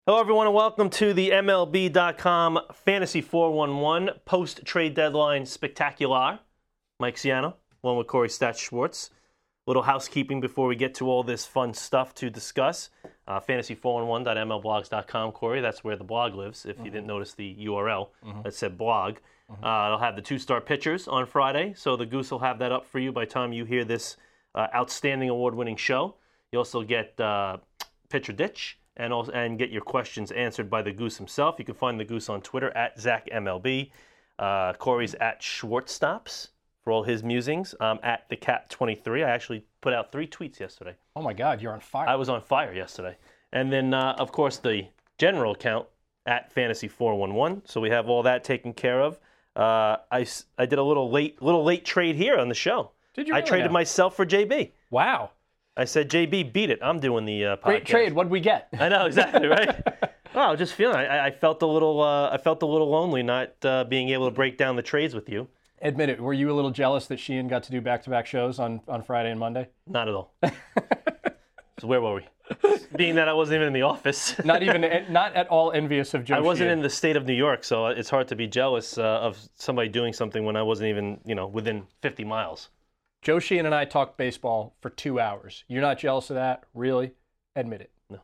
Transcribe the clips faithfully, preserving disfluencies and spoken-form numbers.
Hello, everyone, and welcome to the M L B dot com Fantasy four one one post-trade deadline spectacular. Mike Ciano, along with Corey Stats Schwartz. Little housekeeping before we get to all this fun stuff to discuss. Uh, fantasy four one one dot m l blogs dot com, Corey. That's where the blog lives, if mm-hmm. you didn't notice the U R L mm-hmm. that said blog. Mm-hmm. Uh, it'll have the two-star pitchers on Friday, so the Goose will have that up for you by the time you hear this uh, outstanding award-winning show. You also get uh, Pitcher Ditch. And also, and get your questions answered by the Goose himself. You can find the Goose on Twitter at Zach M L B. Uh, Corey's at Schwartzstops for all his musings. Um, at the Cat twenty-three. I actually put out three tweets yesterday. Oh my God, you're on fire! I was on fire yesterday. And then, uh, of course, the general account at Fantasy four one one. So we have all that taken care of. Uh, I, I did a little late little late trade here on the show. Did you? I really traded know? myself for J B. Wow. I said, J B, beat it. I'm doing the uh, podcast. Great trade. What'd we get? I know, exactly, right? Well, I was just feeling, I, I felt a little uh, I felt a little lonely not uh, being able to break down the trades with you. Admit it. Were you a little jealous that Sheehan got to do back-to-back shows on, on Friday and Monday? Not at all. So where were we? Being that I wasn't even in the office. Not even, not at all envious of Joe I wasn't Sheehan. in the state of New York, so it's hard to be jealous uh, of somebody doing something when I wasn't even, you know, within fifty miles. Joe Sheehan and I talked baseball for two hours. You're not jealous of that? Really? Admit it. No.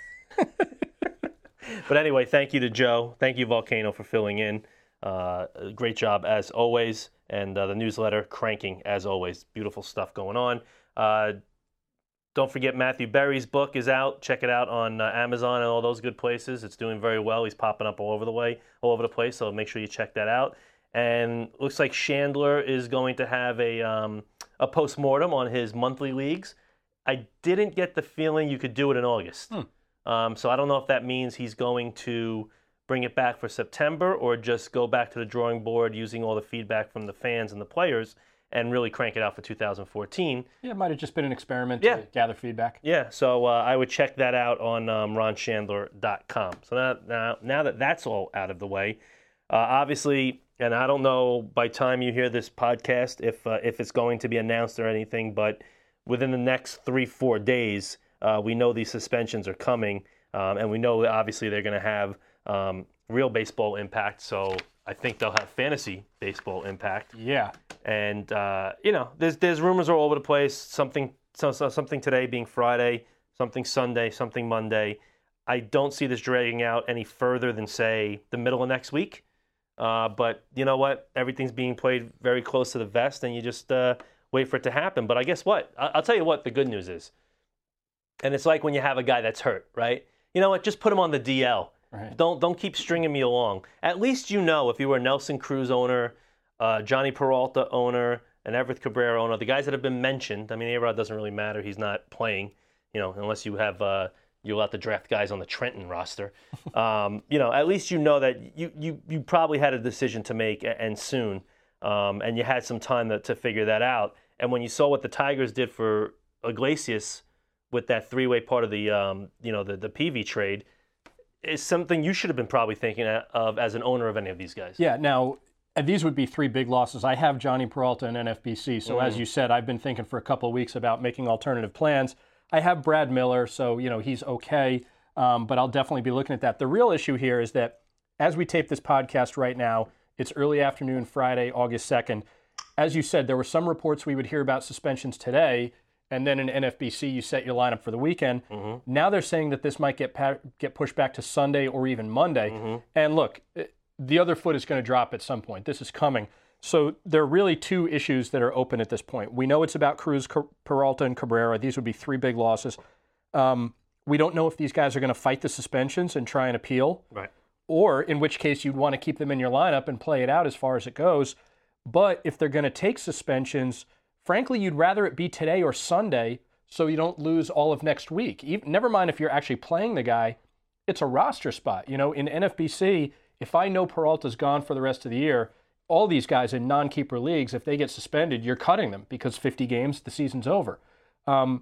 But anyway, thank you to Joe. Thank you, Volcano, for filling in. Uh, great job, as always. And uh, the newsletter, cranking, as always. Beautiful stuff going on. Uh, don't forget, Matthew Berry's book is out. Check it out on uh, Amazon and all those good places. It's doing very well. He's popping up all over the way, all over the place, so make sure you check that out. And looks like Chandler is going to have a um, a postmortem on his monthly leagues. I didn't get the feeling you could do it in August. Hmm. Um, so I don't know if that means he's going to bring it back for September or just go back to the drawing board using all the feedback from the fans and the players and really crank it out for two thousand fourteen. Yeah, it might have just been an experiment yeah. to gather feedback. Yeah, so uh, I would check that out on um, ron chandler dot com. So now, now, now that that's all out of the way, uh, obviously... And I don't know by time you hear this podcast if uh, if it's going to be announced or anything, but within the next three, four days, uh, we know these suspensions are coming, um, and we know that obviously they're going to have um, real baseball impact. So I think they'll have fantasy baseball impact. Yeah. And uh, you know, there's there's rumors all over the place. Something so, so something today being Friday, something Sunday, something Monday. I don't see this dragging out any further than say the middle of next week. Uh, but you know what? Everything's being played very close to the vest, and you just uh, wait for it to happen. But I guess what? I- I'll tell you what the good news is. And it's like when you have a guy that's hurt, right? You know what? Just put him on the D L. Right. Don't don't keep stringing me along. At least you know if you were a Nelson Cruz owner, uh, Johnny Peralta owner, an Everett Cabrera owner, the guys that have been mentioned. I mean, A-Rod doesn't really matter. He's not playing, you know, unless you have uh, you're allowed to draft guys on the Trenton roster. Um, you know, at least you know that you you you probably had a decision to make and soon, um, and you had some time to, to figure that out. And when you saw what the Tigers did for Iglesias with that three-way part of the um, you know the the P V trade, is something you should have been probably thinking of as an owner of any of these guys. Yeah. Now, these would be three big losses. I have Johnny Peralta and N F B C, so mm. as you said, I've been thinking for a couple of weeks about making alternative plans. I have Brad Miller, so, you know, he's okay, um, but I'll definitely be looking at that. The real issue here is that as we tape this podcast right now, it's early afternoon, Friday, August second. As you said, there were some reports we would hear about suspensions today, and then in N F B C, you set your lineup for the weekend. Mm-hmm. Now they're saying that this might get pa- get pushed back to Sunday or even Monday. Mm-hmm. And look, the other foot is going to drop at some point. This is coming. So there are really two issues that are open at this point. We know it's about Cruz, Peralta, and Cabrera. These would be three big losses. Um, we don't know if these guys are going to fight the suspensions and try and appeal, right? Or in which case you'd want to keep them in your lineup and play it out as far as it goes. But if they're going to take suspensions, frankly, you'd rather it be today or Sunday so you don't lose all of next week. Even, never mind if you're actually playing the guy, it's a roster spot. You know, in N F B C, if I know Peralta's gone for the rest of the year, all these guys in non-keeper leagues, if they get suspended, you're cutting them because fifty games, the season's over. Um,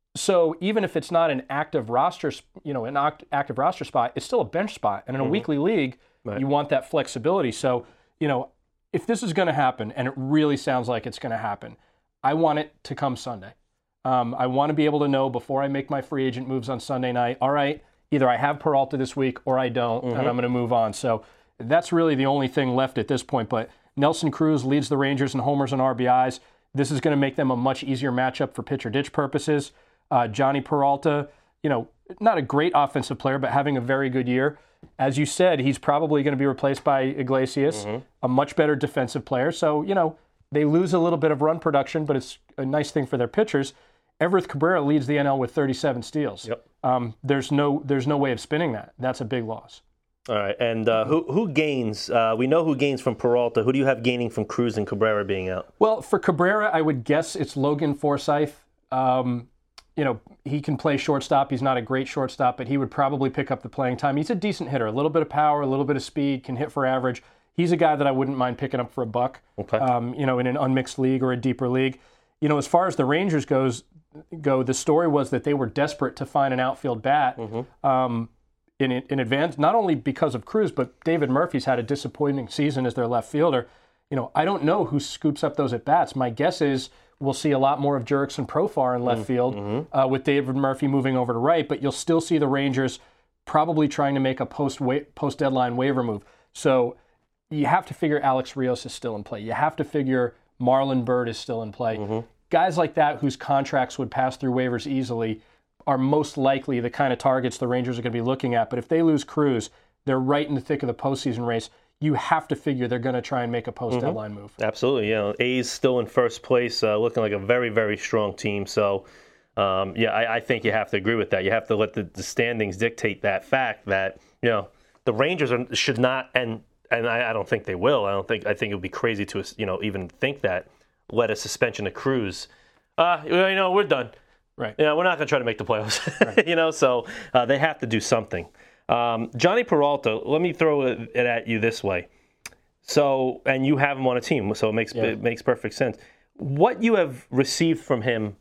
so even if it's not an active roster, you know, an act, active roster spot, it's still a bench spot. And in a mm-hmm. weekly league, right. you want that flexibility. So, you know, if this is going to happen, and it really sounds like it's going to happen, I want it to come Sunday. Um, I want to be able to know before I make my free agent moves on Sunday night, all right, either I have Peralta this week or I don't, mm-hmm. and I'm going to move on. So that's really the only thing left at this point. But Nelson Cruz leads the Rangers in homers and R B Is. This is going to make them a much easier matchup for pitch or ditch purposes. Uh, Johnny Peralta, you know, not a great offensive player, but having a very good year. As you said, he's probably going to be replaced by Iglesias, mm-hmm. a much better defensive player. So, you know, they lose a little bit of run production, but it's a nice thing for their pitchers. Everth Cabrera leads the N L with thirty-seven steals. Yep. Um, there's no there's no way of spinning that. That's a big loss. All right, and uh, who who gains? Uh, we know who gains from Peralta. Who do you have gaining from Cruz and Cabrera being out? Well, for Cabrera, I would guess it's Logan Forsythe. Um, you know, he can play shortstop. He's not a great shortstop, but he would probably pick up the playing time. He's a decent hitter, a little bit of power, a little bit of speed, can hit for average. He's a guy that I wouldn't mind picking up for a buck. Okay. Um, you know, in an unmixed league or a deeper league. You know, as far as the Rangers goes, go, the story was that they were desperate to find an outfield bat. Mm-hmm. Um, In, in advance, not only because of Cruz, but David Murphy's had a disappointing season as their left fielder. You know, I don't know who scoops up those at-bats. My guess is we'll see a lot more of Jurickson Profar in left mm-hmm. field uh, with David Murphy moving over to right, but you'll still see the Rangers probably trying to make a post wa- post-deadline waiver move. So you have to figure Alex Rios is still in play. You have to figure Marlon Byrd is still in play. Mm-hmm. Guys like that whose contracts would pass through waivers easily are most likely the kind of targets the Rangers are going to be looking at. But if they lose Cruz, they're right in the thick of the postseason race. You have to figure they're going to try and make a post-deadline mm-hmm. move. Absolutely. You know, A's still in first place, uh, looking like a very, very strong team. So, um, yeah, I, I think you have to agree with that. You have to let the, the standings dictate that fact that, you know, the Rangers are, should not, and and I, I don't think they will. I don't think, I think it would be crazy to, you know, even think that, let a suspension of Cruz. Uh, you know, we're done. Right. Yeah, we're not going to try to make the playoffs. Right. You know, so uh, they have to do something. Um, Johnny Peralta, let me throw it at you this way. So, and you have him on a team, so it makes yeah. it makes perfect sense. What you have received from him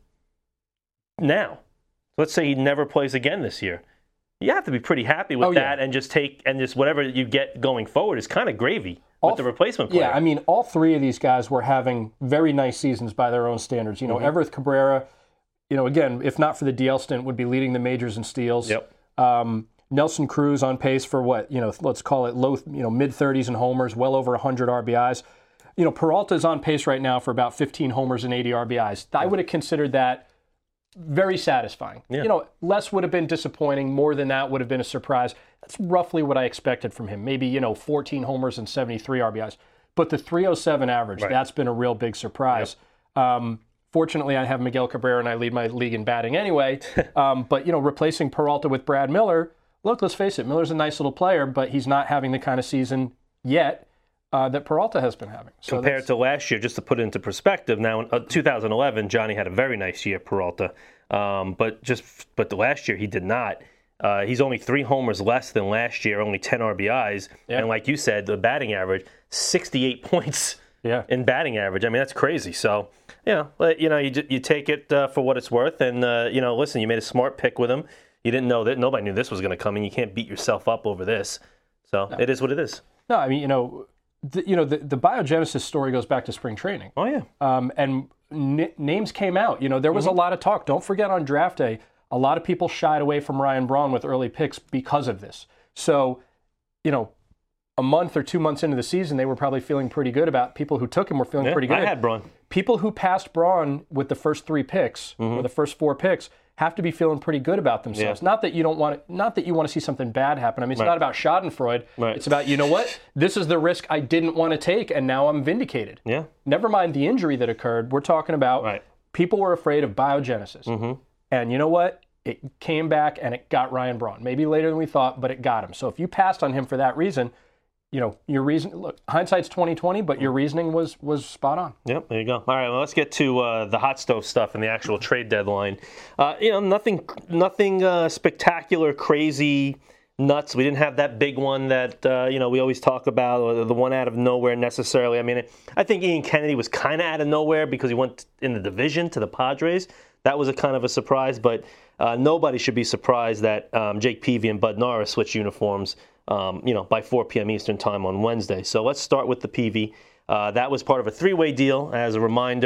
now, let's say he never plays again this year, you have to be pretty happy with oh, that, yeah. and just take and just whatever you get going forward is kind of gravy all with the replacement player. Yeah, I mean, all three of these guys were having very nice seasons by their own standards. You know, mm-hmm. Everth Cabrera, you know, again, if not for the D L stint, would be leading the majors in steals. Yep. Um, Nelson Cruz on pace for what, you know, let's call it low, you know, mid-thirties in homers, well over one hundred R B Is. You know, Peralta's on pace right now for about fifteen homers and eighty R B Is. I would have considered that very satisfying. Yeah. You know, less would have been disappointing. More than that would have been a surprise. That's roughly what I expected from him. Maybe, you know, fourteen homers and seventy-three R B Is. But the three oh seven average, right. that's been a real big surprise. Yep. Um, Fortunately, I have Miguel Cabrera, and I lead my league in batting anyway. um, but, you know, replacing Peralta with Brad Miller, look, let's face it, Miller's a nice little player, but he's not having the kind of season yet uh, that Peralta has been having. So compared to last year, just to put it into perspective, now in uh, two thousand eleven, Johnny had a very nice year, Peralta. Um, but just but the last year, he did not. Uh, he's only three homers less than last year, only ten R B Is. Yeah. And like you said, the batting average, sixty-eight points yeah. in batting average. I mean, that's crazy. So, you know, you know, you you take it uh, for what it's worth, and uh, you know, listen, you made a smart pick with him. You didn't know that nobody knew this was going to come, and you can't beat yourself up over this. So no. It is what it is. No, I mean, you know, the, you know, the, the biogenesis story goes back to spring training. Oh yeah, um, and n- names came out. You know, there was mm-hmm. a lot of talk. Don't forget on draft day, a lot of people shied away from Ryan Braun with early picks because of this. So, you know, a month or two months into the season, they were probably feeling pretty good about people who took him were feeling yeah, pretty good. I had Braun. People who passed Braun with the first three picks mm-hmm. or the first four picks have to be feeling pretty good about themselves. Yeah. Not that you don't want it, not that you want to see something bad happen. I mean, it's right. not about Schadenfreude. Right. It's about, you know what? This is the risk I didn't want to take, and now I'm vindicated. Yeah. Never mind the injury that occurred. We're talking about right. people were afraid of biogenesis. Mm-hmm. And you know what? It came back and it got Ryan Braun. Maybe later than we thought, but it got him. So if you passed on him for that reason, you know, your reason, look, hindsight's twenty twenty, but your reasoning was was spot on. Yep, there you go. All right, well, let's get to uh, the hot stove stuff and the actual trade deadline. Uh, you know, nothing nothing uh, spectacular, crazy, nuts. We didn't have that big one that, uh, you know, we always talk about, or the one out of nowhere necessarily. I mean, I think Ian Kennedy was kind of out of nowhere because he went in the division to the Padres. That was a kind of a surprise, but uh, nobody should be surprised that um, Jake Peavy and Bud Norris switched uniforms Um, you know, by four p.m. Eastern time on Wednesday. So let's start with the Peavy. Uh, that was part of a three-way deal. As a reminder,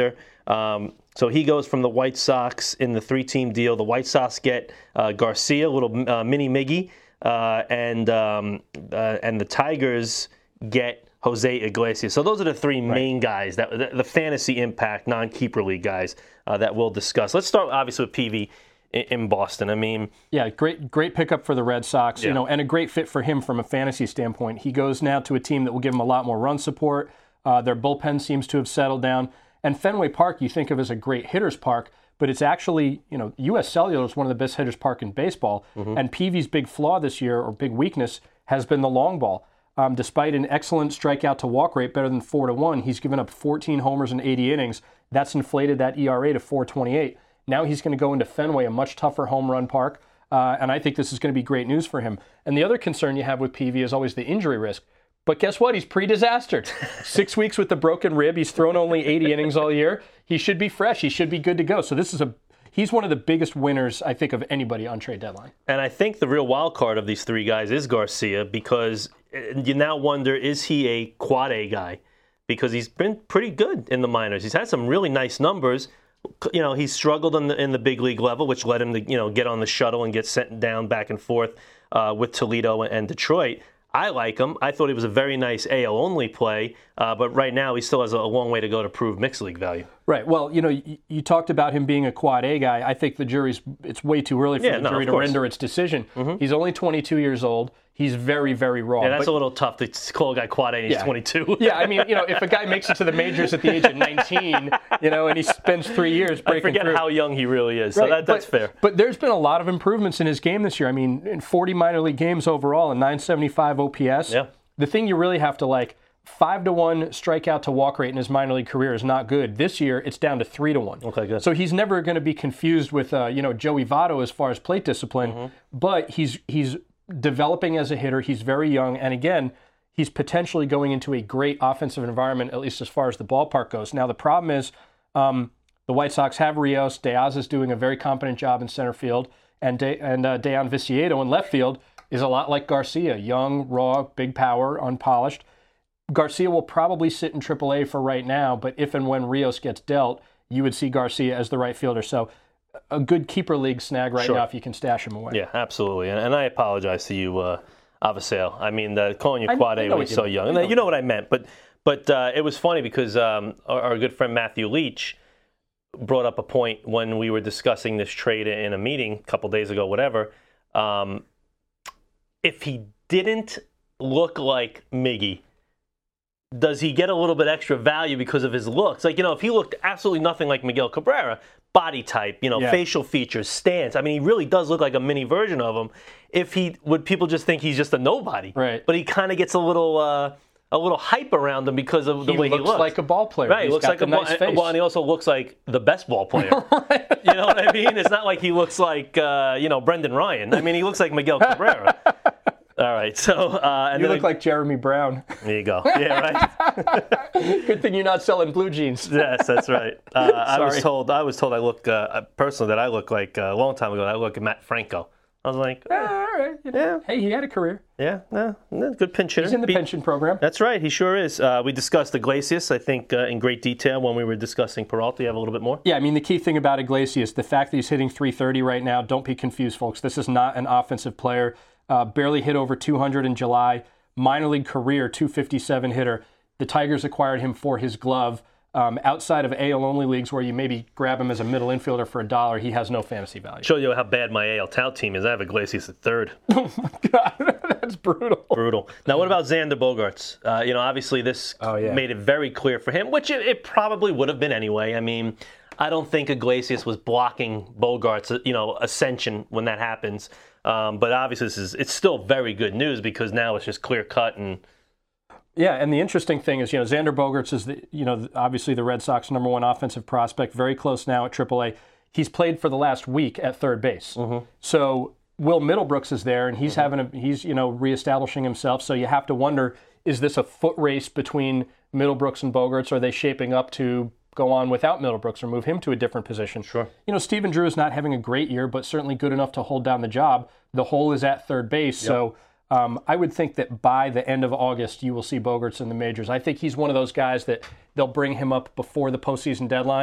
Um, so he goes from the White Sox in the three-team deal. The White Sox get uh, Garcia, a little uh, mini Miggy, uh, and um, uh, and the Tigers get Jose Iglesias. So those are the three right. main guys, that the, the fantasy impact, non-keeper league guys uh, that we'll discuss. Let's start obviously with P V in, in Boston. I mean, yeah, great great pickup for the Red Sox, yeah. you know, and a great fit for him from a fantasy standpoint. He goes now to a team that will give him a lot more run support. Uh, their bullpen seems to have settled down. And Fenway Park, you think of as a great hitter's park, but it's actually, you know, U S Cellular is one of the best hitter's park in baseball. Mm-hmm. And P V's big flaw this year, or big weakness, has been the long ball. Um, despite an excellent strikeout to walk rate, better than four to one, he's given up fourteen homers in eighty innings. That's inflated that E R A to four twenty-eight. Now he's going to go into Fenway, a much tougher home run park, uh, and I think this is going to be great news for him. And the other concern you have with P V is always the injury risk. But guess what? He's pre-disastered. Six weeks with the broken rib. He's thrown only eighty innings all year. He should be fresh. He should be good to go. So this is a he's one of the biggest winners, I think, of anybody on trade deadline. And I think the real wild card of these three guys is Garcia, because you now wonder, is he a quad A guy? Because he's been pretty good in the minors. He's had some really nice numbers. You know, he's struggled in the in the big league level, which led him to, you know, get on the shuttle and get sent down back and forth uh, with Toledo and Detroit. I like him. I thought he was a very nice A L-only play, uh, but right now he still has a long way to go to prove mixed league value. Right. Well, you know, you, you talked about him being a quad A guy. I think the jury's, it's way too early for yeah, the no, jury to render its decision. Mm-hmm. He's only twenty-two years old. He's very, very raw. Yeah, that's but, a little tough to call a guy quad A and he's yeah. twenty-two. Yeah, I mean, you know, if a guy makes it to the majors at the age of nineteen, you know, and he spends three years breaking I forget through. how young he really is, right. so that, that's but, fair. But there's been a lot of improvements in his game this year. I mean, in forty minor league games overall and nine seventy-five O P S. Yeah. The thing you really have to like, five to one strikeout to walk rate in his minor league career is not good. This year, it's down to three to one. Okay, good. So he's never going to be confused with, uh, you know, Joey Votto as far as plate discipline. Mm-hmm. But he's he's developing as a hitter. He's very young, and again, he's potentially going into a great offensive environment, at least as far as the ballpark goes. Now, the problem is, um, the White Sox have Rios. Diaz is doing a very competent job in center field, and De- and uh, Dejan Viciedo in left field is a lot like Garcia, young, raw, big power, unpolished. Garcia will probably sit in triple A for right now, but if and when Rios gets dealt, you would see Garcia as the right fielder. So a good keeper league snag right sure. now if you can stash him away. Yeah, absolutely. And, and I apologize to you, uh, Avasale. I mean, uh, calling you quad A when you're so young. And you know what I meant. But but uh, it was funny because um, our, our good friend Matthew Leach brought up a point when we were discussing this trade in a meeting a couple days ago, whatever. Um, if he didn't look like Miggy, does he get a little bit extra value because of his looks? Like, you know, if he looked absolutely nothing like Miguel Cabrera, body type, you know, yeah. facial features, stance. I mean, he really does look like a mini version of him. If he would, people just think he's just a nobody. Right. But he kind of gets a little, uh, a little hype around him because of the he way he looks. He looks like a ball player. Right. He's he looks got like the a ball. nice face. Well, and he also looks like the best ball player. Right. You know what I mean? It's not like he looks like, uh, you know, Brendan Ryan. I mean, he looks like Miguel Cabrera. All right, so uh, and you then look like Jeremy Brown. There you go. Yeah, right. Good thing you're not selling blue jeans. Yes, that's right. Uh, I was told. I was told I look uh, personally that I look like uh, a long time ago. I look like Matt Franco. I was like, oh, all right, you know, yeah. Hey, he had a career. Yeah, no, no, good pinch hitter. He's in the Be- pension program. That's right. He sure is. Uh, we discussed Iglesias, I think, uh, in great detail when we were discussing Peralta. You have a little bit more? Yeah, I mean, the key thing about Iglesias, the fact that he's hitting three thirty right now. Don't be confused, folks. This is not an offensive player. Uh, barely hit over two hundred in July. Minor league career, two fifty-seven hitter. The Tigers acquired him for his glove. Um, outside of A L-only leagues where you maybe grab him as a middle infielder for a dollar, he has no fantasy value. Show you how bad my A L tout team is. I have Iglesias at third. Oh, my God. That's brutal. Brutal. Now, what about Xander Bogaerts? Uh, you know, obviously this oh, yeah. made it very clear for him, which it, it probably would have been anyway. I mean, I don't think Iglesias was blocking Bogaerts', you know, ascension when that happens. Um, but obviously, this is it's still very good news because now it's just clear cut and. Yeah, and the interesting thing is, you know, Xander Bogaerts is, the, you know, obviously the Red Sox number one offensive prospect, very close now at triple A. He's played for the last week at third base. Mm-hmm. So Will Middlebrooks is there, and he's mm-hmm. having a, he's, you know, reestablishing himself. So you have to wonder, is this a foot race between Middlebrooks and Bogaerts? Are they shaping up to go on without Middlebrooks or move him to a different position? Sure. You know, Stephen Drew is not having a great year, but certainly good enough to hold down the job. The hole is at third base, yep. so um, I would think that by the end of August, you will see Bogaerts in the majors. I think he's one of those guys that they'll bring him up before the postseason deadline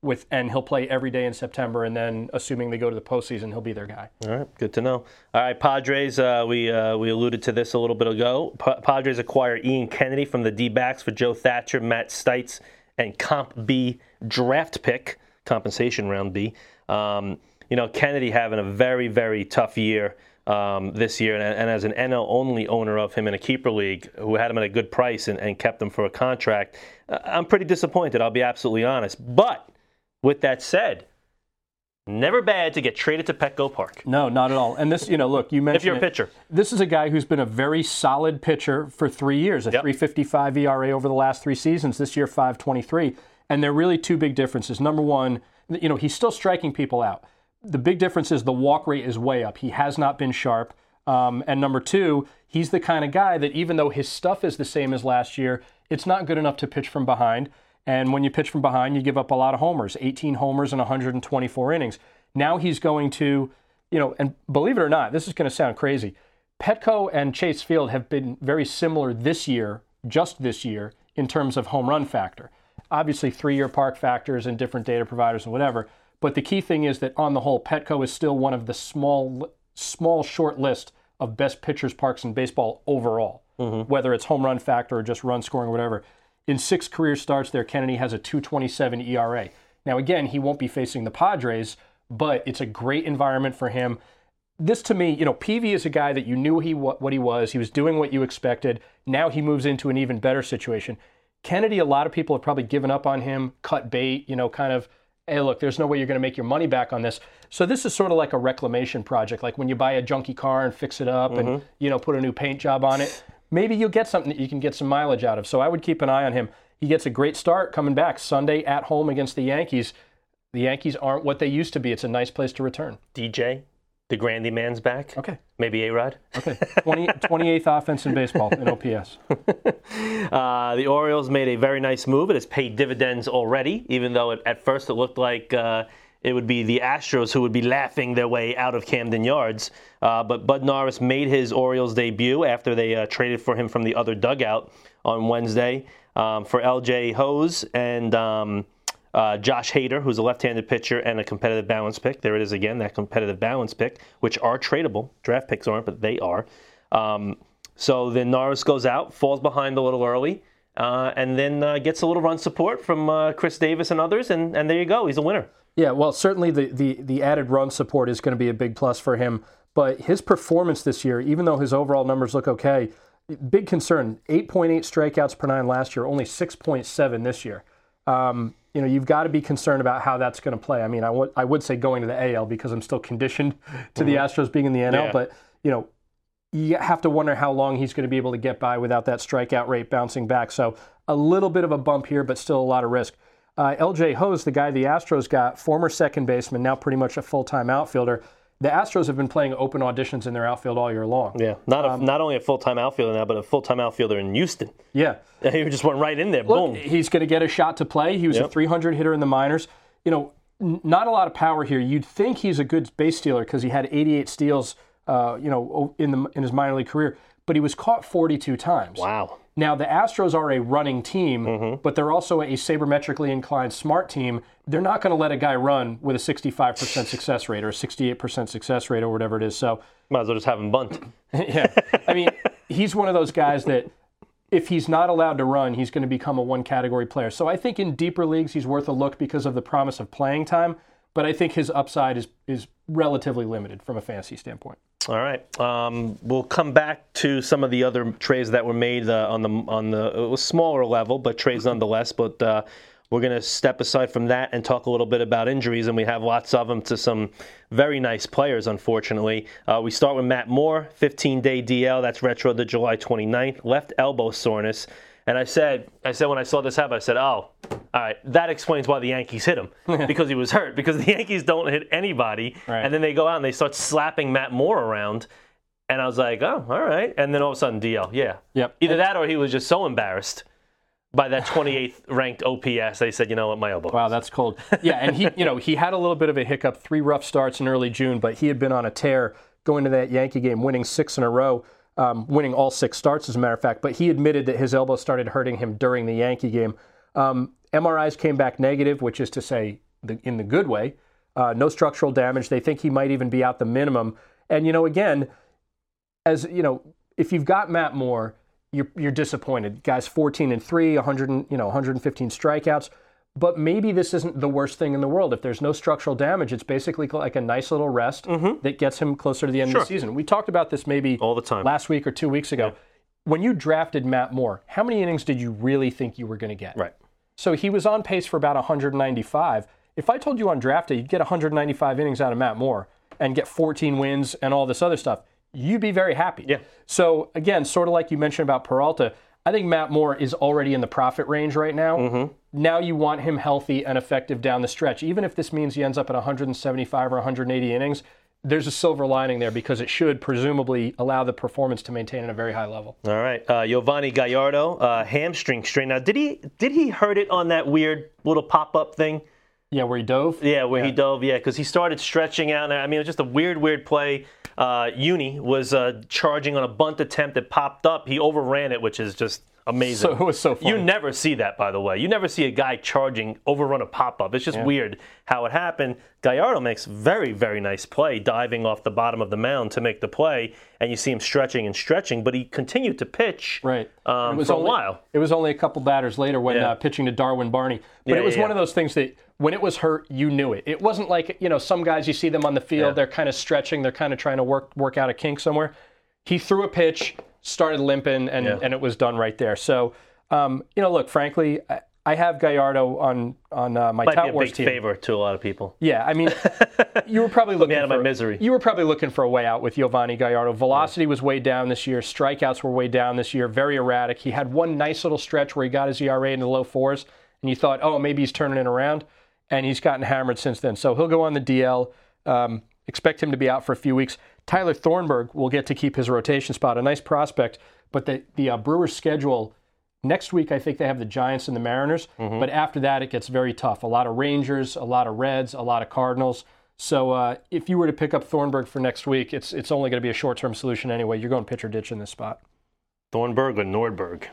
with, and he'll play every day in September. And then, assuming they go to the postseason, he'll be their guy. All right, good to know. All right, Padres. Uh, we uh, we alluded to this a little bit ago. Pa- Padres acquire Ian Kennedy from the D-backs for Joe Thatcher, Matt Stites, and Comp B draft pick, compensation round B. Um, you know, Kennedy having a very very tough year. Um, this year, and, and as an N L-only owner of him in a keeper league who had him at a good price and, and kept him for a contract, uh, I'm pretty disappointed, I'll be absolutely honest. But with that said, never bad to get traded to Petco Park. No, not at all. And this, you know, look, you mentioned if you're a it. pitcher. This is a guy who's been a very solid pitcher for three years, a yep. three fifty-five E R A over the last three seasons, this year five twenty-three. And there are really two big differences. Number one, you know, he's still striking people out. The big difference is the walk rate is way up. He has not been sharp. Um, and number two, he's the kind of guy that even though his stuff is the same as last year, it's not good enough to pitch from behind. And when you pitch from behind, you give up a lot of homers, eighteen homers in one hundred twenty-four innings. Now he's going to, you know, and believe it or not, this is going to sound crazy. Petco and Chase Field have been very similar this year, just this year, in terms of home run factor. Obviously, three-year park factors and different data providers and whatever. But the key thing is that on the whole, Petco is still one of the small, small short list of best pitchers parks in baseball overall, mm-hmm. whether it's home run factor or just run scoring or whatever. In six career starts there, Kennedy has a two twenty-seven E R A. Now, again, he won't be facing the Padres, but it's a great environment for him. This, to me, you know, Peavy is a guy that you knew he what he was. He was doing what you expected. Now he moves into an even better situation. Kennedy, a lot of people have probably given up on him, cut bait, you know, kind of, hey, look, there's no way you're going to make your money back on this. So this is sort of like a reclamation project, like when you buy a junky car and fix it up mm-hmm. and, you know, put a new paint job on it. Maybe you'll get something that you can get some mileage out of. So I would keep an eye on him. He gets a great start coming back Sunday at home against the Yankees. The Yankees aren't what they used to be. It's a nice place to return. D J, the Grandy Man's back. Okay. Maybe A-Rod. Okay. twenty, twenty-eighth offense in baseball in O P S. uh, the Orioles made a very nice move. It has paid dividends already, even though it, at first it looked like uh, it would be the Astros who would be laughing their way out of Camden Yards. Uh, but Bud Norris made his Orioles debut after they uh, traded for him from the other dugout on Wednesday um, for L J Hose and um, uh, Josh Hader, who's a left-handed pitcher and a competitive balance pick. There it is again, that competitive balance pick, which are tradable. Draft picks aren't, but they are. Um, so then Norris goes out, falls behind a little early, uh, and then uh, gets a little run support from uh, Chris Davis and others, and, and there you go. He's a winner. Yeah, well, certainly the, the, the added run support is going to be a big plus for him. But his performance this year, even though his overall numbers look okay, big concern, eight point eight strikeouts per nine last year, only six point seven this year. Um, you know, you've got to be concerned about how that's going to play. I mean, I, w- I would say going to the A L because I'm still conditioned to mm-hmm. the Astros being in the N L, yeah. but, you know, you have to wonder how long he's going to be able to get by without that strikeout rate bouncing back. So a little bit of a bump here, but still a lot of risk. Uh, L J Hose, the guy the Astros got, former second baseman, now pretty much a full-time outfielder. The Astros have been playing open auditions in their outfield all year long. Yeah, not a, um, not only a full-time outfielder now, but a full-time outfielder in Houston. Yeah. He just went right in there, Look, boom. He's going to get a shot to play. He was yep. a three hundred hitter in the minors. You know, n- not a lot of power here. You'd think he's a good base stealer because he had eighty-eight steals, uh, you know, in the in his minor league career, but he was caught forty-two times. Wow. Now, the Astros are a running team, mm-hmm. but they're also a sabermetrically inclined smart team. They're not going to let a guy run with a sixty-five percent success rate or a sixty-eight percent success rate or whatever it is. So, might as well just have him bunt. Yeah. I mean, he's one of those guys that if he's not allowed to run, he's going to become a one-category player. So I think in deeper leagues, he's worth a look because of the promise of playing time, but I think his upside is is relatively limited from a fantasy standpoint. All right, um, we'll come back to some of the other trades that were made uh, on the on the it was smaller level, but trades nonetheless. But uh, we're going to step aside from that and talk a little bit about injuries, and we have lots of them to some very nice players. Unfortunately, uh, we start with Matt Moore, fifteen-day D L. That's retro to July twenty-ninth. Left elbow soreness. And I said, I said when I saw this happen, I said, oh, all right, that explains why the Yankees hit him, because he was hurt, because the Yankees don't hit anybody, right. And then they go out and they start slapping Matt Moore around, and I was like, oh, all right, and then all of a sudden D L, yeah. Yep. Either that or he was just so embarrassed by that twenty-eighth ranked O P S, they said, you know what, my elbow. Wow, that's cold. Yeah, and he, you know, he had a little bit of a hiccup, three rough starts in early June, but he had been on a tear going to that Yankee game, winning six in a row. Um, winning all six starts, as a matter of fact, but he admitted that his elbow started hurting him during the Yankee game. Um, M R Is came back negative, which is to say the, in the good way. Uh, no structural damage. They think he might even be out the minimum. And, you know, again, as, you know, if you've got Matt Moore, you're, you're disappointed. Guy's fourteen and three, one hundred, you know, one hundred fifteen strikeouts. But maybe this isn't the worst thing in the world. If there's no structural damage, it's basically like a nice little rest mm-hmm. that gets him closer to the end sure. of the season. We talked about this maybe all the time last week or two weeks ago. Yeah. When you drafted Matt Moore, how many innings did you really think you were going to get? Right. So he was on pace for about one hundred ninety-five. If I told you on draft day you'd get one hundred ninety-five innings out of Matt Moore and get fourteen wins and all this other stuff, you'd be very happy. Yeah. So again, sort of like you mentioned about Peralta, I think Matt Moore is already in the profit range right now. Mm-hmm. Now you want him healthy and effective down the stretch. Even if this means he ends up at one hundred seventy-five or one hundred eighty innings, there's a silver lining there because it should presumably allow the performance to maintain at a very high level. All right. Uh, Giovanni Gallardo, uh, hamstring strain. Now, did he did he hurt it on that weird little pop-up thing? Yeah, where he dove? Yeah, where yeah. he dove, yeah, because he started stretching out. I mean, it was just a weird, weird play. Uh, Uni was uh, charging on a bunt attempt that popped up. He overran it, which is just amazing. So, it was so funny. You never see that, by the way. You never see a guy charging, overrun a pop-up. It's just yeah. weird how it happened. Gallardo makes very, very nice play, diving off the bottom of the mound to make the play, and you see him stretching and stretching, but he continued to pitch right. um, it was for only, a while. It was only a couple batters later when yeah. uh, pitching to Darwin Barney. But yeah, it was yeah, one yeah. of those things that when it was hurt, you knew it. It wasn't like, you know, some guys, you see them on the field, yeah. they're kind of stretching, they're kind of trying to work work out a kink somewhere. He threw a pitch, started limping, and, yeah. and it was done right there. So, um, you know, look, frankly, I, I have Gallardo on on uh, my Might Tout be a Wars big team. favor to a lot of people. Yeah, I mean, you were probably looking me out of for my misery. You were probably looking for a way out with Giovanni Gallardo. Velocity yeah. was way down this year. Strikeouts were way down this year. Very erratic. He had one nice little stretch where he got his E R A into the low fours, and you thought, oh, maybe he's turning it around, and he's gotten hammered since then. So he'll go on the D L. Um, expect him to be out for a few weeks. Tyler Thornburg will get to keep his rotation spot. A nice prospect, but the the uh, Brewers' schedule. Next week, I think they have the Giants and the Mariners, mm-hmm. but after that, it gets very tough. A lot of Rangers, a lot of Reds, a lot of Cardinals. So uh, if you were to pick up Thornburg for next week, it's it's only going to be a short-term solution anyway. You're going pitch or ditch in this spot. Thornburg or Nordberg?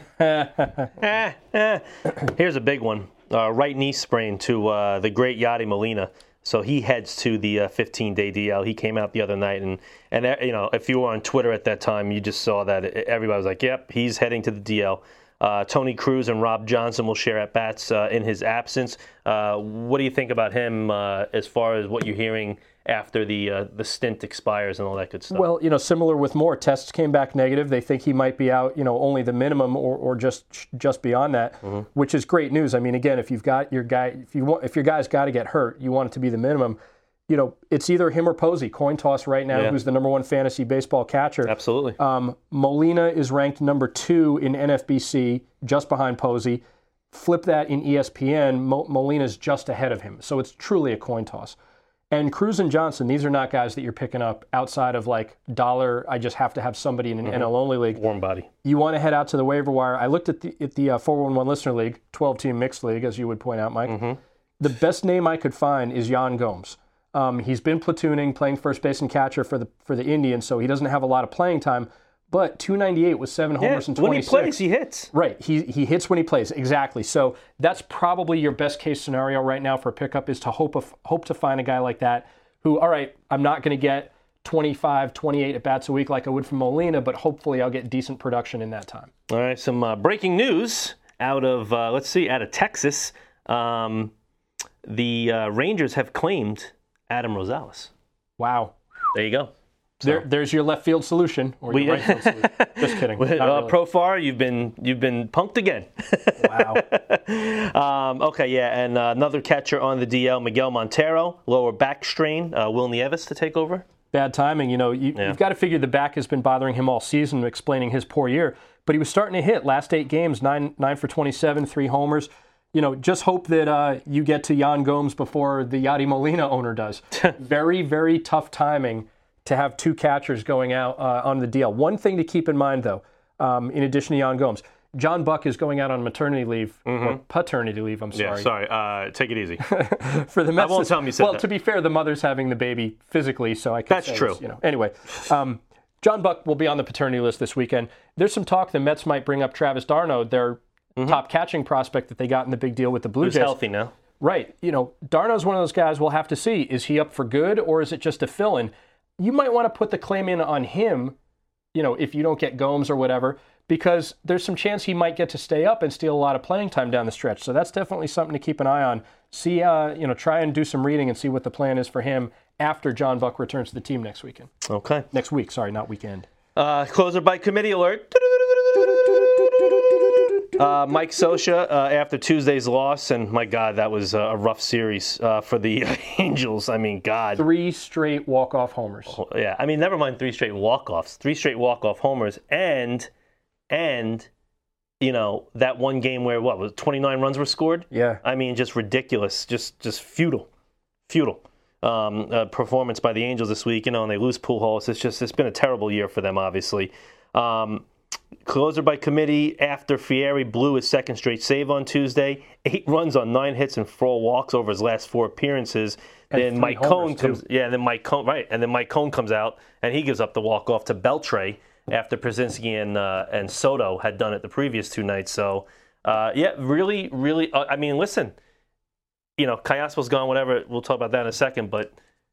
eh, eh. Here's a big one. Uh, right knee sprain to uh, the great Yadi Molina. So he heads to the uh, fifteen-day D L. He came out the other night, and, and uh, you know, if you were on Twitter at that time, you just saw that everybody was like, yep, he's heading to the D L. Uh, Tony Cruz and Rob Johnson will share at-bats uh, in his absence. Uh, what do you think about him uh, as far as what you're hearing after the uh, the stint expires and all that good stuff? Well, you know, similar with Moore, tests came back negative. They think he might be out, you know, only the minimum or, or just just beyond that, mm-hmm. which is great news. I mean, again, if you've got your guy, if you want, if your guy's got to get hurt, you want it to be the minimum. You know, it's either him or Posey. Coin toss right now, yeah. who's the number one fantasy baseball catcher. Absolutely. Um, Molina is ranked number two in N F B C, just behind Posey. Flip that in E S P N, Mo- Molina's just ahead of him. So it's truly a coin toss. And Cruz and Johnson, these are not guys that you're picking up outside of like dollar. I just have to have somebody in an mm-hmm. N L only league. Warm body. You want to head out to the waiver wire. I looked at the at the uh, four one one listener league, twelve-team mixed league, as you would point out, Mike. Mm-hmm. The best name I could find is Yan Gomes. Um, he's been platooning, playing first base and catcher for the for the Indians, so he doesn't have a lot of playing time. But two ninety-eight with seven yeah, homers and twenty-six. When he plays, he hits. Right. He he hits when he plays. Exactly. So that's probably your best case scenario right now for a pickup is to hope of, hope to find a guy like that who, all right, I'm not going to get twenty-five, twenty-eight at-bats a week like I would from Molina, but hopefully I'll get decent production in that time. All right, some uh, breaking news out of, uh, let's see, out of Texas. Um, the uh, Rangers have claimed Adam Rosales. Wow. There you go. So. There, there's your left field solution, or your we, right field solution. Just kidding. Uh, really. Profar, you've been you've been punked again. Wow. um, okay, yeah, and uh, another catcher on the D L, Miguel Montero, lower back strain. Uh, Will Nieves to take over. Bad timing. You know, you, yeah. you've got to figure the back has been bothering him all season, explaining his poor year. But he was starting to hit last eight games, nine nine for twenty-seven, three homers. You know, just hope that uh, you get to Yan Gomes before the Yadi Molina owner does. Very, very tough timing to have two catchers going out uh, on the D L. One thing to keep in mind, though, um, in addition to Yan Gomes, John Buck is going out on maternity leave, mm-hmm. or paternity leave, I'm sorry. Yeah, sorry. Uh, take it easy. For the Mets, I won't tell him you said well, that. to be fair, the mother's having the baby physically, so I can That's say true. This, you know. Anyway, um, John Buck will be on the paternity list this weekend. There's some talk the Mets might bring up Travis d'Arnaud, their mm-hmm. top catching prospect that they got in the big deal with the Blue Who's Jays. healthy now. Right. You know, Darno's one of those guys we'll have to see. Is he up for good or is it just a fill-in? You might want to put the claim in on him, you know, if you don't get Gomes or whatever, because there's some chance he might get to stay up and steal a lot of playing time down the stretch. So that's definitely something to keep an eye on. See, uh, you know, try and do some reading and see what the plan is for him after John Buck returns to the team next weekend. Okay. Next week, sorry, not weekend. Uh, closer by committee alert. Uh, Mike Scioscia, uh, after Tuesday's loss, and my God, that was a rough series uh, for the Angels. I mean, God. Three straight walk-off homers. Yeah, I mean, never mind three straight walk-offs. Three straight walk-off homers, and, and, you know, that one game where, what, was it, twenty-nine runs were scored? Yeah. I mean, just ridiculous, just just futile, futile um, uh, performance by the Angels this week, you know, and they lose Pujols. It's just, it's been a terrible year for them, obviously. Um, Closer by committee after Fieri blew his second straight save on Tuesday. Eight runs on nine hits and four walks over his last four appearances. And then Mike Cohn comes, too. yeah. Then Mike Cohn, right? And then Mike Cohn comes out and he gives up the walk off to Beltre after Przinsky and uh, and Soto had done it the previous two nights. So uh, yeah, really, really. Uh, I mean, listen, you know, Callaspo's gone. Whatever. We'll talk about that in a second. But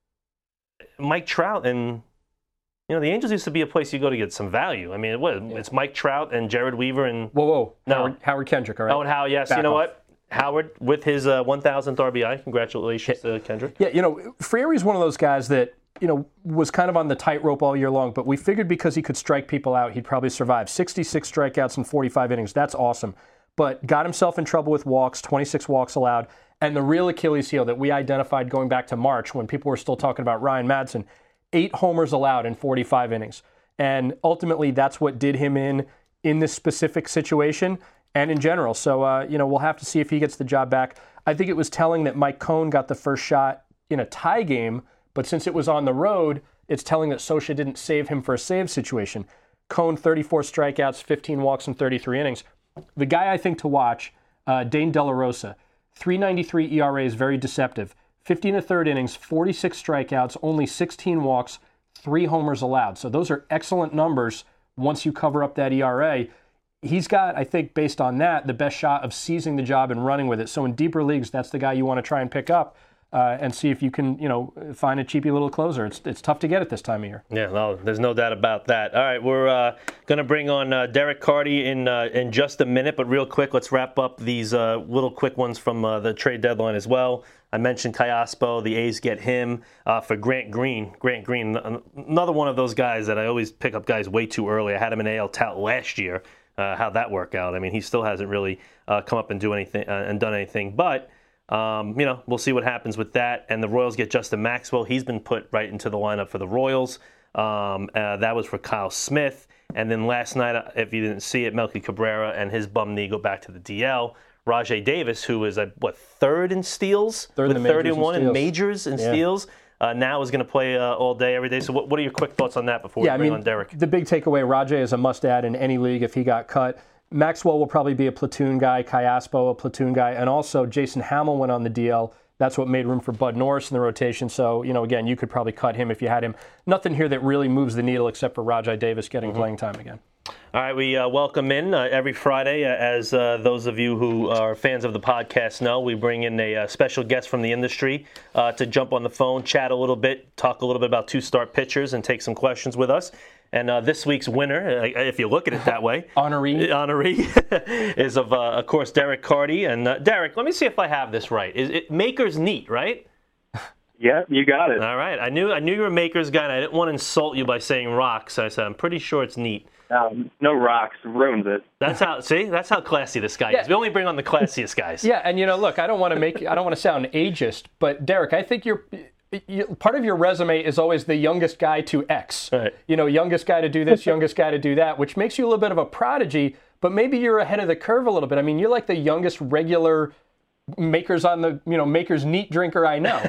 Mike Trout and. You know, the Angels used to be a place you go to get some value. I mean, what, yeah. It's Mike Trout and Jared Weaver and... Whoa, whoa. No. Howard, Howard Kendrick, all right? Oh, and Howard, yes. Back you know off. what? Howard with his uh, one thousandth R B I. Congratulations to Kendrick. Yeah, you know, Friery's one of those guys that, you know, was kind of on the tightrope all year long, but we figured because he could strike people out, he'd probably survive. sixty-six strikeouts in forty-five innings. That's awesome. But got himself in trouble with walks, twenty-six walks allowed. And the real Achilles heel that we identified going back to March when people were still talking about Ryan Madson, eight homers allowed in forty-five innings. And ultimately, that's what did him in in this specific situation and in general. So, uh, you know, we'll have to see if he gets the job back. I think it was telling that Mike Cohn got the first shot in a tie game, but since it was on the road, it's telling that Scioscia didn't save him for a save situation. Cohn, thirty-four strikeouts, fifteen walks in thirty-three innings. The guy I think to watch, uh, Dane De La Rosa, three ninety-three E R A is very deceptive. fifteen and a third innings, forty-six strikeouts, only sixteen walks, three homers allowed. So those are excellent numbers once you cover up that E R A. He's got, I think, based on that, the best shot of seizing the job and running with it. So in deeper leagues, that's the guy you want to try and pick up uh, and see if you can, you know, find a cheapy little closer. It's it's tough to get at this time of year. Yeah, no, there's no doubt about that. All right, we're uh, going to bring on uh, Derek Carty in uh, in just a minute, but real quick, let's wrap up these uh, little quick ones from uh, the trade deadline as well. I mentioned Callaspo. The A's get him uh, for Grant Green. Grant Green, another one of those guys that I always pick up guys way too early. I had him in A L tout last year. Uh, how'd that work out? I mean, he still hasn't really uh, come up and do anything uh, and done anything. But um, you know, we'll see what happens with that. And the Royals get Justin Maxwell. He's been put right into the lineup for the Royals. Um, uh, that was for Kyle Smith. And then last night, if you didn't see it, Melky Cabrera and his bum knee go back to the D L. Rajay Davis, who is, a, what, third in steals? Third with in the majors thirty-one in in majors and yeah. steals. Uh, now is going to play uh, all day, every day. So what, what are your quick thoughts on that before yeah, we bring I mean, on Derek? The big takeaway, Rajay is a must-add in any league if he got cut. Maxwell will probably be a platoon guy, Callaspo a platoon guy, and also Jason Hamill went on the D L. That's what made room for Bud Norris in the rotation. So, you know, again, you could probably cut him if you had him. Nothing here that really moves the needle except for Rajay Davis getting mm-hmm. playing time again. All right, we uh, welcome in uh, every Friday, uh, as uh, those of you who are fans of the podcast know, we bring in a uh, special guest from the industry uh, to jump on the phone, chat a little bit, talk a little bit about two-start pitchers, and take some questions with us. And uh, this week's winner, uh, if you look at it that way, honoree, honoree is of, uh, of course, Derek Carty. And uh, Derek, let me see if I have this right. Is it Maker's Neat, right? Yeah, you got it. All right. I knew I knew you were a Maker's guy, and I didn't want to insult you by saying rocks. So I said I'm pretty sure it's neat. Um, no rocks ruins it. That's how. See, that's how classy this guy yeah. is. We only bring on the classiest guys. Yeah, and you know, look, I don't want to make, I don't want to sound ageist, but Derek, I think you're. You, part of your resume is always the youngest guy to X. Right. You know, youngest guy to do this, youngest guy to do that, which makes you a little bit of a prodigy. But maybe you're ahead of the curve a little bit. I mean, you're like the youngest regular Makers on the, you know, Maker's Neat drinker I know.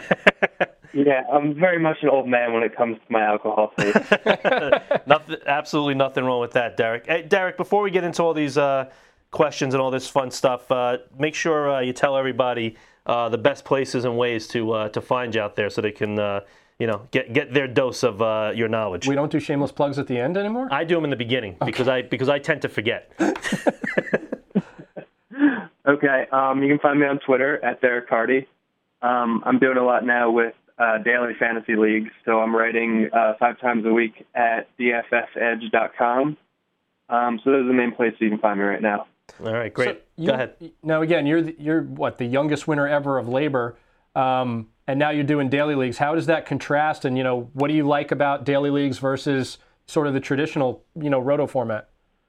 Yeah, I'm very much an old man when it comes to my alcohol taste. nothing, absolutely nothing wrong with that, Derek. Hey, Derek, before we get into all these uh, questions and all this fun stuff, uh, make sure uh, you tell everybody uh, the best places and ways to uh, to find you out there, so they can uh, you know get get their dose of uh, your knowledge. We don't do shameless plugs at the end anymore? I do them in the beginning okay. because I because I tend to forget. I Okay, um, you can find me on Twitter at Derek Carty. Um, I'm doing a lot now with uh, daily fantasy leagues, so I'm writing uh, five times a week at d f s edge dot com. Um, so those are the main places you can find me right now. All right, great. So you, Go ahead. Now, again, you're the, you're what the youngest winner ever of Labor, um, and now you're doing daily leagues. How does that contrast? And you know, what do you like about daily leagues versus sort of the traditional, you know, roto format?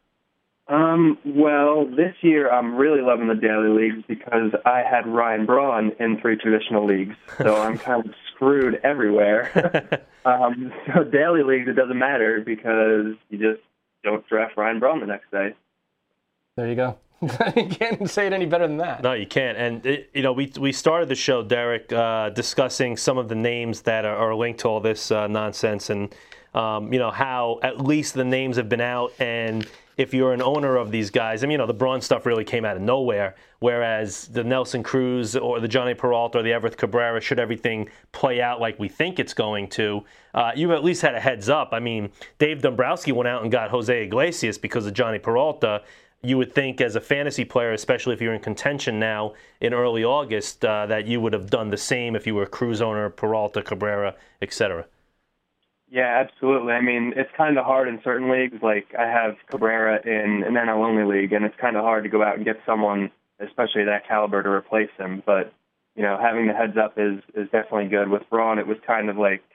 Um, well, this year I'm really loving the daily leagues because I had Ryan Braun in three traditional leagues, so I'm kind of screwed everywhere. um, so daily leagues, it doesn't matter because you just don't draft Ryan Braun the next day. There you go. You can't say it any better than that. No, you can't. And, it, you know, we we started the show, Derek, uh, discussing some of the names that are, are linked to all this uh, nonsense and, um, you know, how at least the names have been out. And if you're an owner of these guys, I mean, you know, the Braun stuff really came out of nowhere, whereas the Nelson Cruz or the Johnny Peralta or the Everett Cabrera, should everything play out like we think it's going to, uh, you at least had a heads up. I mean, Dave Dombrowski went out and got Jose Iglesias because of Johnny Peralta. You would think as a fantasy player, especially if you're in contention now in early August, uh, that you would have done the same if you were a Cruz owner, Peralta, Cabrera, et cetera. Yeah, absolutely. I mean, it's kind of hard in certain leagues. Like, I have Cabrera in an N L-only league, and it's kind of hard to go out and get someone, especially that caliber, to replace him. But, you know, having the heads up is, is definitely good. With Braun, it was kind of like,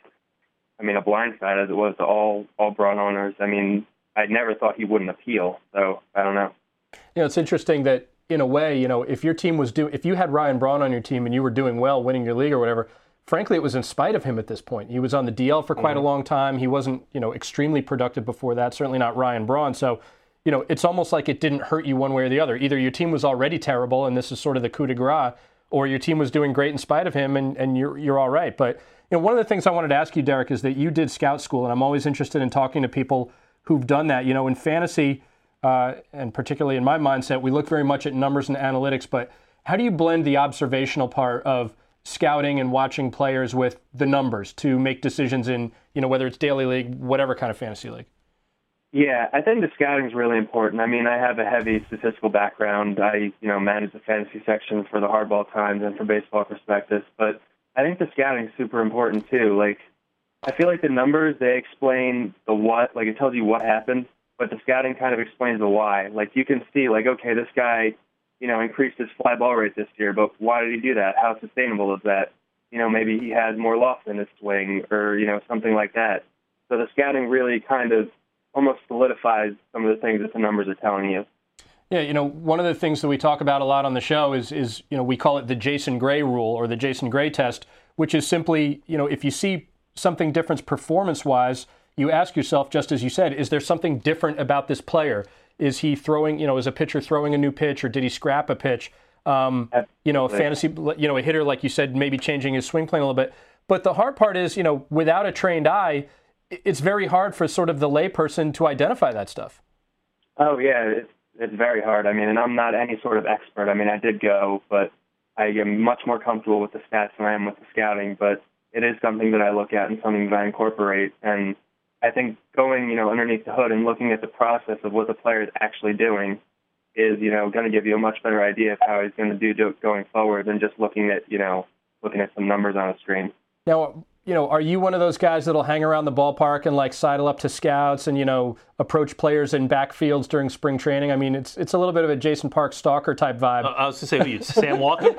I mean, a blindside as it was to all, all Braun owners. I mean, I never thought he wouldn't appeal, so I don't know. You know, it's interesting that, in a way, you know, if your team was doing, if you had Ryan Braun on your team and you were doing well, winning your league or whatever, frankly, it was in spite of him at this point. He was on the D L for quite mm-hmm. a long time. He wasn't, you know, extremely productive before that, certainly not Ryan Braun. So, you know, it's almost like it didn't hurt you one way or the other. Either your team was already terrible, and this is sort of the coup de grace, or your team was doing great in spite of him, and, and you're, you're all right. But, you know, one of the things I wanted to ask you, Derek, is that you did scout school, and I'm always interested in talking to people who've done that. You know, in fantasy, uh, and particularly in my mindset, we look very much at numbers and analytics, but how do you blend the observational part of scouting and watching players with the numbers to make decisions in, you know, whether it's daily league, whatever kind of fantasy league? Yeah, I think the scouting is really important. I mean, I have a heavy statistical background. I, you know, manage the fantasy section for the Hardball Times and for Baseball Prospectus, but I think the scouting is super important too. Like, I feel like the numbers, they explain the what, like it tells you what happened, but the scouting kind of explains the why. Like, you can see, like, okay, this guy, you know, increased his fly ball rate this year, but why did he do that? How sustainable is that? You know, maybe he has more loft in his swing or, you know, something like that. So the scouting really kind of almost solidifies some of the things that the numbers are telling you. Yeah, you know, one of the things that we talk about a lot on the show is, is you know, we call it the Jason Gray rule or the Jason Gray test, which is simply, you know, if you see something different performance-wise, you ask yourself, just as you said, is there something different about this player? Is he throwing, you know, is a pitcher throwing a new pitch, or did he scrap a pitch? Um, you know, a fantasy, you know, a hitter, like you said, maybe changing his swing plane a little bit. But the hard part is, you know, without a trained eye, it's very hard for sort of the layperson to identify that stuff. Oh, yeah, it's, it's very hard. I mean, and I'm not any sort of expert. I mean, I did go, but I am much more comfortable with the stats than I am with the scouting. But it is something that I look at and something that I incorporate. And I think going, you know, underneath the hood and looking at the process of what the player is actually doing is, you know, going to give you a much better idea of how he's going to do going forward than just looking at, you know, looking at some numbers on a screen. Now, you know, are you one of those guys that'll hang around the ballpark and like sidle up to scouts and, you know, approach players in backfields during spring training? I mean, it's it's a little bit of a Jason Park stalker type vibe. Uh, I was going to say, who you, Sam Walker?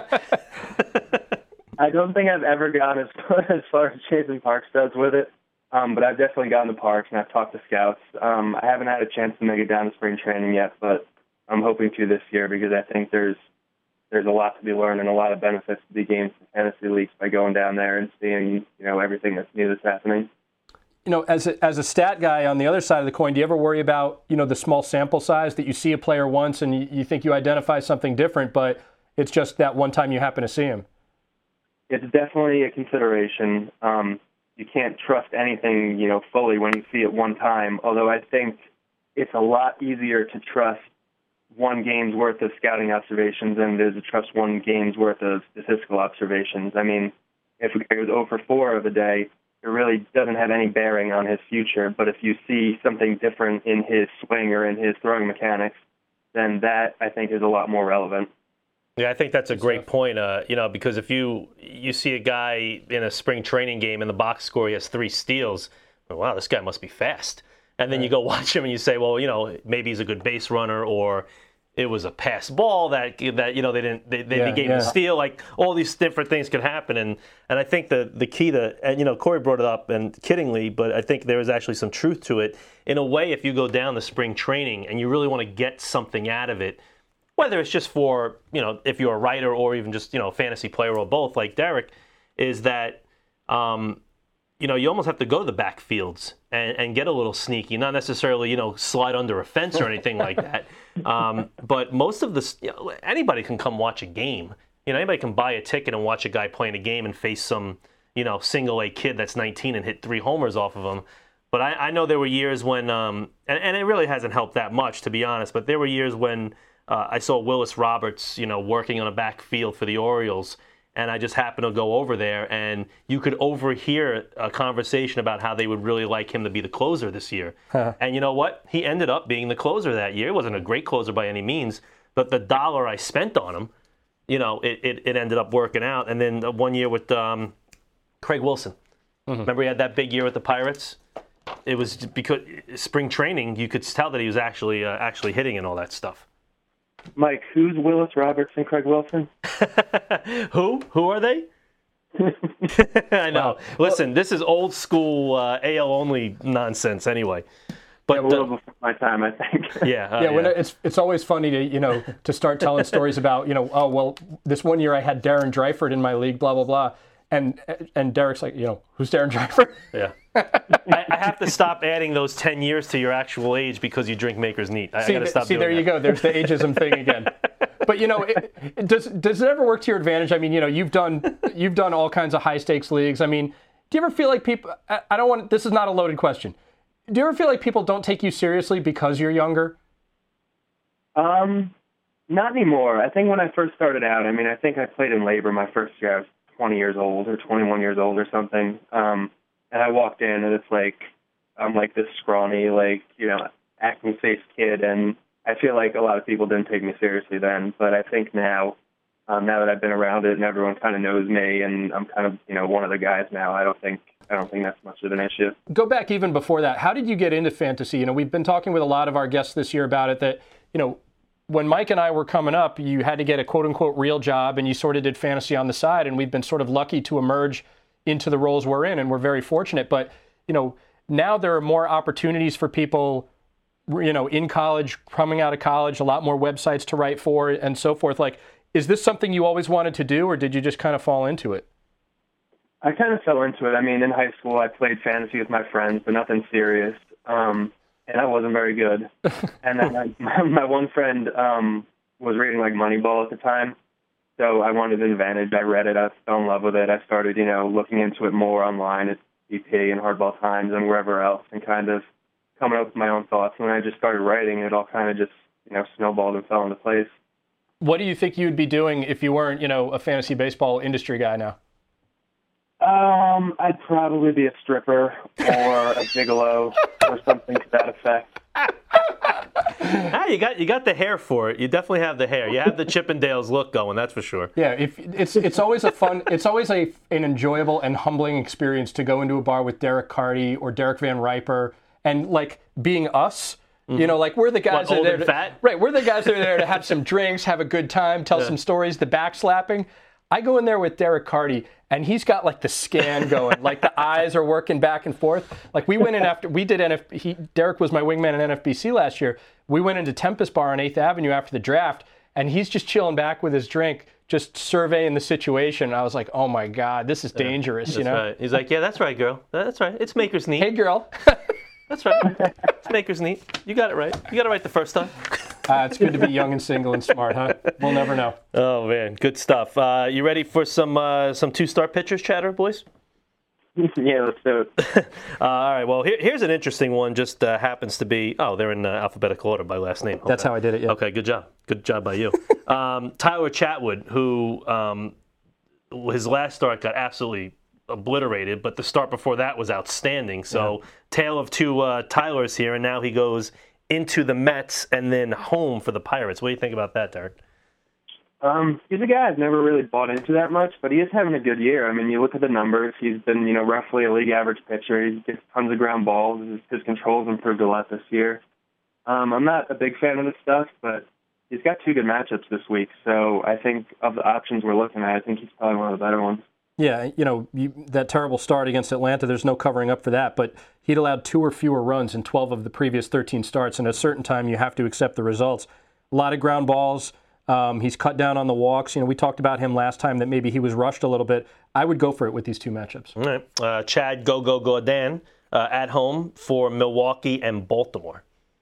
I don't think I've ever gone as far as, far as Jason Parks does with it. Um, but I've definitely gone to parks and I've talked to scouts. Um, I haven't had a chance to make it down to spring training yet, but I'm hoping to this year because I think there's there's a lot to be learned and a lot of benefits to be gained from fantasy leagues by going down there and seeing, you know, everything that's new that's happening. You know, as a, as a stat guy on the other side of the coin, do you ever worry about, you know, the small sample size that you see a player once and you, you think you identify something different, but it's just that one time you happen to see him? It's definitely a consideration. Um, you can't trust anything, you know, fully when you see it one time, although I think it's a lot easier to trust one game's worth of scouting observations than it is to trust one game's worth of statistical observations. I mean, if a guy goes zero for four of a day, it really doesn't have any bearing on his future, but if you see something different in his swing or in his throwing mechanics, then that, I think, is a lot more relevant. Yeah, I think that's a great point. Uh, you know, because if you you see a guy in a spring training game in the box score, he has three steals. Oh, wow, this guy must be fast. And then right. you go watch him and you say, well, you know, maybe he's a good base runner, or it was a pass ball that that you know they didn't they, they, yeah, they gave yeah. him a steal. Like all these different things could happen. And and I think the the key to, and you know, Corey brought it up and kiddingly, but I think there is actually some truth to it. In a way, if you go down the spring training and you really want to get something out of it, whether it's just for, you know, if you're a writer or even just, you know, a fantasy player or both, like Derek, is that, um, you know, you almost have to go to the backfields and, and get a little sneaky, not necessarily, you know, slide under a fence or anything like that. Um, but most of the, you know, anybody can come watch a game. You know, anybody can buy a ticket and watch a guy playing a game and face some, you know, single A kid that's nineteen and hit three homers off of him. But I, I know there were years when, um, and, and it really hasn't helped that much, to be honest, but there were years when, Uh, I saw Willis Roberts, you know, working on a backfield for the Orioles, and I just happened to go over there, and you could overhear a conversation about how they would really like him to be the closer this year. Huh. And you know what? He ended up being the closer that year. He wasn't a great closer by any means, but the dollar I spent on him, you know, it, it, it ended up working out. And then one year with um, Craig Wilson. Mm-hmm. Remember he had that big year with the Pirates? It was because spring training, you could tell that he was actually uh, actually hitting and all that stuff. Mike, who's Willis Roberts and Craig Wilson? Who? Who are they? I know. Wow. Listen, this is old school uh, A L only nonsense anyway. But yeah, a little before my time, I think. yeah, uh, yeah. When yeah. It's it's always funny to you know to start telling stories about you know oh well this one year I had Darren Dreifort in my league, blah blah blah, and and Derek's like you know who's Darren Dreifort? Yeah. I, I have to stop adding those ten years to your actual age because you drink Maker's Neat. I, see, I got to stop see, doing there that. you go. There's the ageism thing again. But you know, it, it, does does it ever work to your advantage? I mean, you know, you've done you've done all kinds of high stakes leagues. I mean, do you ever feel like people? I, I don't want. This is not a loaded question. Do you ever feel like people don't take you seriously because you're younger? Um, not anymore. I think when I first started out, I mean, I think I played in labor my first year. I was twenty years old or twenty-one years old or something. Um. And I walked in, and it's like I'm like this scrawny, like, you know, acne-faced kid, and I feel like a lot of people didn't take me seriously then. But I think now, um, now that I've been around it and everyone kind of knows me, and I'm kind of, you know, one of the guys now, I don't think I don't think that's much of an issue. Go back even before that. How did you get into fantasy? You know, we've been talking with a lot of our guests this year about it. That you know, when Mike and I were coming up, you had to get a quote-unquote real job, and you sort of did fantasy on the side. And we've been sort of lucky to emerge into the roles we're in, and we're very fortunate. But, you know, now there are more opportunities for people, you know, in college, coming out of college, a lot more websites to write for and so forth. Like, is this something you always wanted to do, or did you just kind of fall into it? I kind of fell into it. I mean, in high school, I played fantasy with my friends, but nothing serious. Um, and I wasn't very good. And then my, my one friend um, was reading, like, Moneyball at the time. So I wanted an advantage. I read it. I fell in love with it. I started, you know, looking into it more online at B P and Hardball Times and wherever else, and kind of coming up with my own thoughts. When I just started writing, it all kind of just, you know, snowballed and fell into place. What do you think you'd be doing if you weren't, you know, a fantasy baseball industry guy now? Um, I'd probably be a stripper or a gigolo or something to that effect. Ah, you got you got the hair for it. You definitely have the hair. You have the Chippendales look going. That's for sure. Yeah, if it's it's always a fun, it's always a an enjoyable and humbling experience to go into a bar with Derek Carty or Derek Van Riper, and like being us. Mm-hmm. You know, like we're the guys what, that are old there and to, fat? Right, we're the guys that are there to have some drinks, have a good time, tell yeah. some stories, the backslapping. I go in there with Derek Carty, and he's got like the scan going, like the eyes are working back and forth. Like we went in after we did N F. He, Derek was my wingman in N F B C last year. We went into Tempest Bar on eighth Avenue after the draft, and he's just chilling back with his drink, just surveying the situation. And I was like, oh my God, this is dangerous. Yeah, you know? Right. He's like, yeah, that's right, girl. That's right. It's Maker's Neat. Hey, girl. That's right. It's Maker's Neat. You got it right. You got it right the first time. Uh, it's good to be young and single and smart, huh? We'll never know. Oh man, good stuff. Uh, you ready for some uh, some two-star pitchers chatter, boys? Yeah, let's do it. uh, all right. Well, here, here's an interesting one. Just uh, happens to be. Oh, they're in uh, alphabetical order by last name. Okay. That's how I did it. Yeah. Okay. Good job. Good job by you. um, Tyler Chatwood, who um, his last start got absolutely obliterated, but the start before that was outstanding. So, yeah. Tale of two uh, Tylers here, and now he goes into the Mets and then home for the Pirates. What do you think about that, Derek? Um, he's a guy I've never really bought into that much, but he is having a good year. I mean, you look at the numbers. He's been, you know, roughly a league average pitcher. He gets tons of ground balls. His, his control's improved a lot this year. Um, I'm not a big fan of this stuff, but he's got two good matchups this week. So I think of the options we're looking at, I think he's probably one of the better ones. Yeah, you know, you, that terrible start against Atlanta, there's no covering up for that, but he'd allowed two or fewer runs in twelve of the previous thirteen starts, and at a certain time you have to accept the results. A lot of ground balls. Um, he's cut down on the walks. You know, we talked about him last time that maybe he was rushed a little bit. I would go for it with these two matchups. All right. Uh, Chad Go Go Gordon uh, at home for Milwaukee and Baltimore.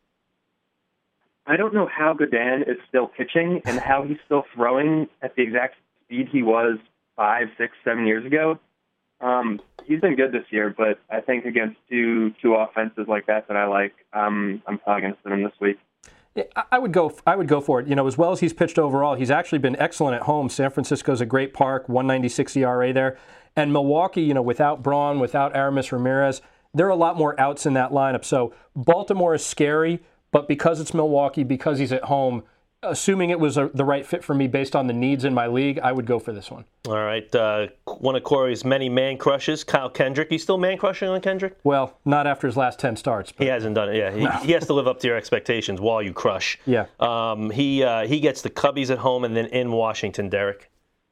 I don't know how Godin is still pitching and how he's still throwing at the exact speed he was five, six, seven years ago. Um, he's been good this year, but I think against two two offenses like that that I like, um, I'm probably going to sit him this week. Yeah, I would go. I would go for it. You know, as well as he's pitched overall, he's actually been excellent at home. San Francisco's a great park, one ninety-six E R A there, and Milwaukee. You know, without Braun, without Aramis Ramirez, there are a lot more outs in that lineup. So Baltimore is scary, but because it's Milwaukee, because he's at home, assuming it was a, the right fit for me based on the needs in my league, I would go for this one. All right. Uh, one of Corey's many man crushes, Kyle Kendrick. He's still man crushing on Kendrick? Well, not after his last ten starts. But. He hasn't done it, yeah. He, No. he has to live up to your expectations while you crush. Yeah. Um, he uh, he gets the Cubbies at home and then in Washington, Derek.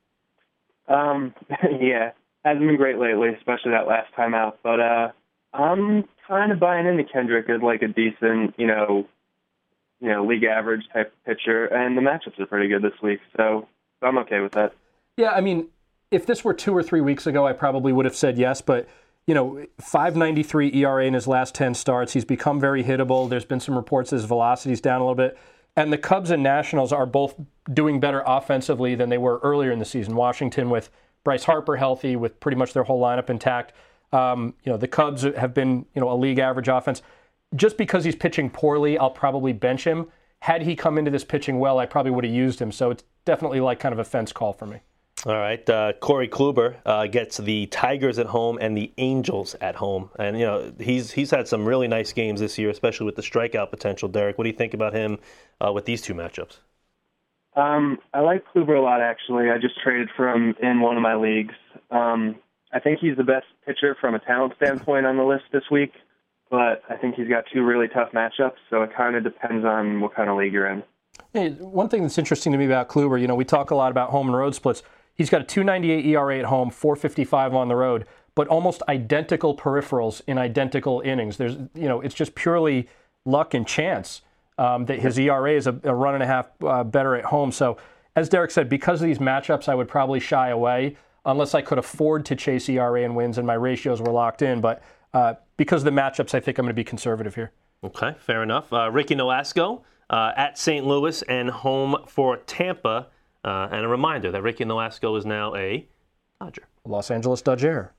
Um, yeah, hasn't been great lately, especially that last time out. But uh, I'm kind of buying into Kendrick as like a decent, you know, you know, league average type pitcher, and the matchups are pretty good this week, so, so I'm okay with that. Yeah, I mean, if this were two or three weeks ago, I probably would have said yes, but, you know, five ninety-three E R A in his last ten starts. He's become very hittable. There's been some reports that his velocity's down a little bit. And the Cubs and Nationals are both doing better offensively than they were earlier in the season. Washington with Bryce Harper healthy, with pretty much their whole lineup intact. Um, you know, the Cubs have been, you know, a league average offense. Just because he's pitching poorly, I'll probably bench him. Had he come into this pitching well, I probably would have used him. So it's definitely like kind of a fence call for me. All right. Uh, Corey Kluber uh, gets the Tigers at home and the Angels at home. And, you know, he's he's had some really nice games this year, especially with the strikeout potential. Derek, what do you think about him uh, with these two matchups? Um, I like Kluber a lot, actually. I just traded for him in one of my leagues. Um, I think he's the best pitcher from a talent standpoint on the list this week. But I think he's got two really tough matchups, so it kind of depends on what kind of league you're in. Hey, one thing that's interesting to me about Kluber, you know, we talk a lot about home and road splits. He's got a two ninety-eight E R A at home, four fifty-five on the road, but almost identical peripherals in identical innings. There's, you know, it's just purely luck and chance um, that his E R A is a, a run and a half uh, better at home. So, as Derek said, because of these matchups, I would probably shy away unless I could afford to chase E R A and wins and my ratios were locked in. But uh, because of the matchups, I think I'm going to be conservative here. Okay, fair enough. Uh, Ricky Nolasco uh, at Saint Louis and home for Tampa. Uh, and a reminder that Ricky Nolasco is now a Dodger. Los Angeles Dodger.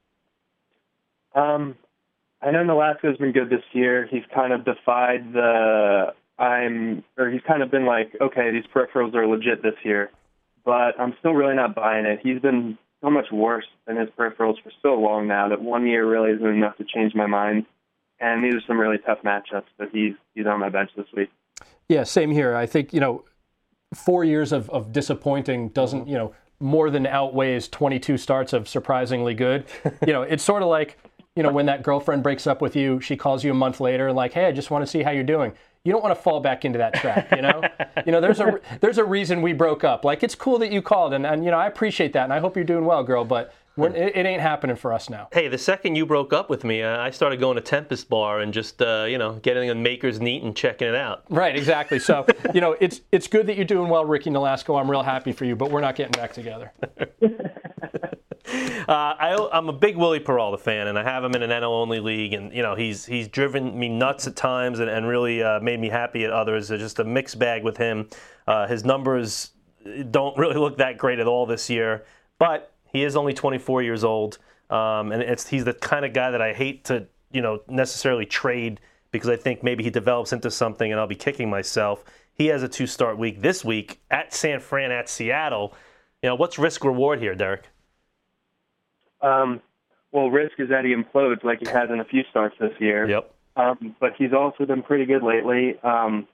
Um, I know Nolasco's been good this year. He's kind of defied the I'm, or he's kind of been like, okay, these peripherals are legit this year, but I'm still really not buying it. He's been so much worse than his peripherals for so long now that one year really isn't enough to change my mind. And these are some really tough matchups, but he's he's on my bench this week. Yeah, same here. I think, you know, four years of, of disappointing doesn't, you know, more than outweighs twenty-two starts of surprisingly good. You know, it's sort of like, you know, when that girlfriend breaks up with you, she calls you a month later and like, hey, I just want to see how you're doing. You don't want to fall back into that trap, you know? you know, there's a there's a reason we broke up. Like, it's cool that you called, and, and you know, I appreciate that, and I hope you're doing well, girl, but when, it, it ain't happening for us now. Hey, the second you broke up with me, uh, I started going to Tempest Bar and just, uh, you know, getting a Maker's Neat and checking it out. Right, exactly. So, you know, it's it's good that you're doing well, Ricky Nolasco. I'm real happy for you, but we're not getting back together. Uh, I, I'm a big Willie Peralta fan, and I have him in an N L only league, and you know he's he's driven me nuts at times, and, and really uh, made me happy at others. It's just a mixed bag with him. Uh, his numbers don't really look that great at all this year, but he is only twenty-four years old, um, and it's he's the kind of guy that I hate to you know necessarily trade because I think maybe he develops into something, and I'll be kicking myself. He has a two-start week this week at San Fran, at Seattle. You know what's risk reward here, Derek? Um, well, risk is that he implodes like he has in a few starts this year. Yep. Um, but he's also been pretty good lately. Um,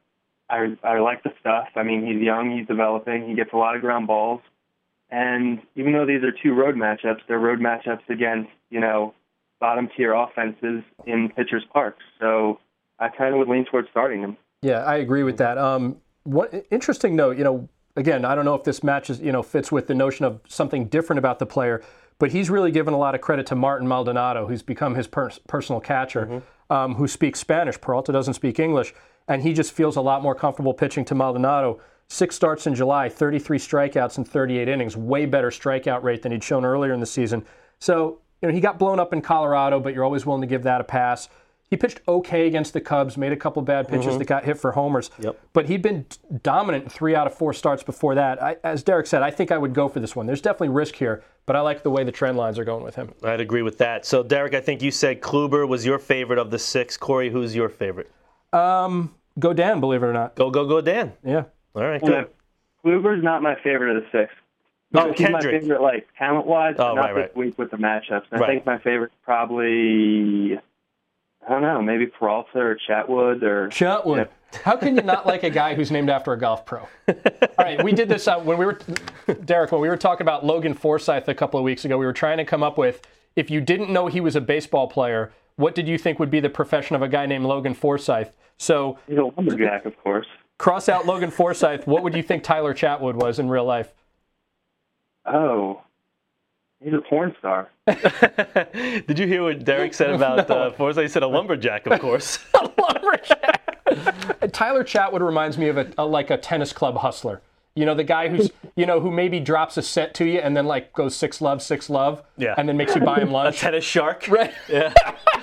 I I like the stuff. I mean, he's young, he's developing, he gets a lot of ground balls. And even though these are two road matchups, they're road matchups against, you know, bottom-tier offenses in pitchers' parks. So I kind of would lean towards starting him. Yeah, I agree with that. Um, what interesting note, you know, again, I don't know if this matches, you know, fits with the notion of something different about the player, but he's really given a lot of credit to Martin Maldonado, who's become his per- personal catcher, mm-hmm. um, who speaks Spanish. Peralta doesn't speak English, and he just feels a lot more comfortable pitching to Maldonado. Six starts in July, thirty-three strikeouts in thirty-eight innings, way better strikeout rate than he'd shown earlier in the season. So, you know, he got blown up in Colorado, but you're always willing to give that a pass. He pitched okay against the Cubs, made a couple bad pitches mm-hmm. that got hit for homers. Yep. But he'd been dominant in three out of four starts before that. I, as Derek said, I think I would go for this one. There's definitely risk here, but I like the way the trend lines are going with him. I'd agree with that. So, Derek, I think you said Kluber was your favorite of the six. Corey, who's your favorite? Um, go Dan, believe it or not. Go, go, go Dan. Yeah. All right, good. Kluber's not my favorite of the six. Oh, He's Kendrick. my favorite, like, talent-wise, oh, but not right, this right. week with the matchups. I right. think my favorite's probably, I don't know, maybe Peralta or Chatwood or... Chatwood. Yeah. How can you not like a guy who's named after a golf pro? All right, we did this uh, when we were, Derek, when we were talking about Logan Forsythe a couple of weeks ago, we were trying to come up with, if you didn't know he was a baseball player, what did you think would be the profession of a guy named Logan Forsythe? So... He's a lumberjack, of course. Cross out Logan Forsythe. What would you think Tyler Chatwood was in real life? Oh, he's a porn star. Did you hear what Derek said about no. uh, Forsythe? He said a lumberjack, of course. A lumberjack. Tyler Chatwood reminds me of a, a like a tennis club hustler. You know, the guy who's, you know, who maybe drops a set to you and then like goes six love, six love, yeah, and then makes you buy him lunch. A tennis shark, right? Yeah.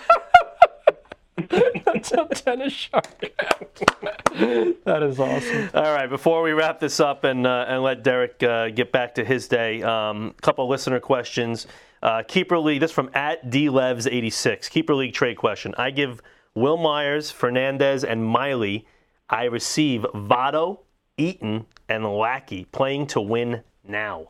That's a tennis shark. That is awesome. All right, before we wrap this up and uh, and let Derek uh, get back to his day, a um, couple listener questions. Uh, Keeper League, this from at D Levs eighty-six. Keeper League trade question. I give Will Myers, Fernandez, and Miley. I receive Votto, Eaton, and Lackey playing to win now.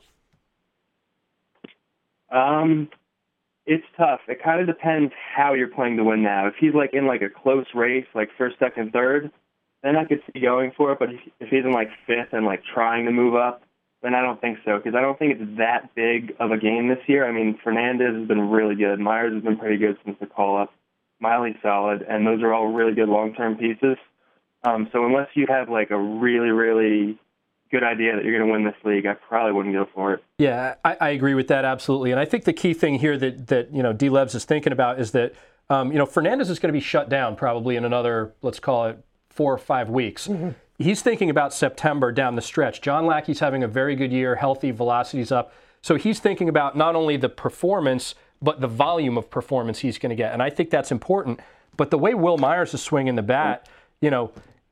Um... It's tough. It kind of depends how you're playing to win now. If he's like in like a close race, like first, second, third, then I could see going for it. But if, if he's in like fifth and like trying to move up, then I don't think so, because I don't think it's that big of a game this year. I mean, Fernandez has been really good. Myers has been pretty good since the call-up. Miley's solid, and those are all really good long-term pieces. Um, so unless you have like a really, really good idea that you're going to win this league, I probably wouldn't go for it. Yeah, I, I agree with that absolutely. And I think the key thing here that, that you know, D. Levs is thinking about is that, um, you know, Fernandez is going to be shut down probably in another, let's call it, four or five weeks. Mm-hmm. He's thinking about September down the stretch. John Lackey's having a very good year, healthy, velocity's up. So he's thinking about not only the performance, but the volume of performance he's going to get. And I think that's important. But the way Will Myers is swinging the bat, mm-hmm. you know,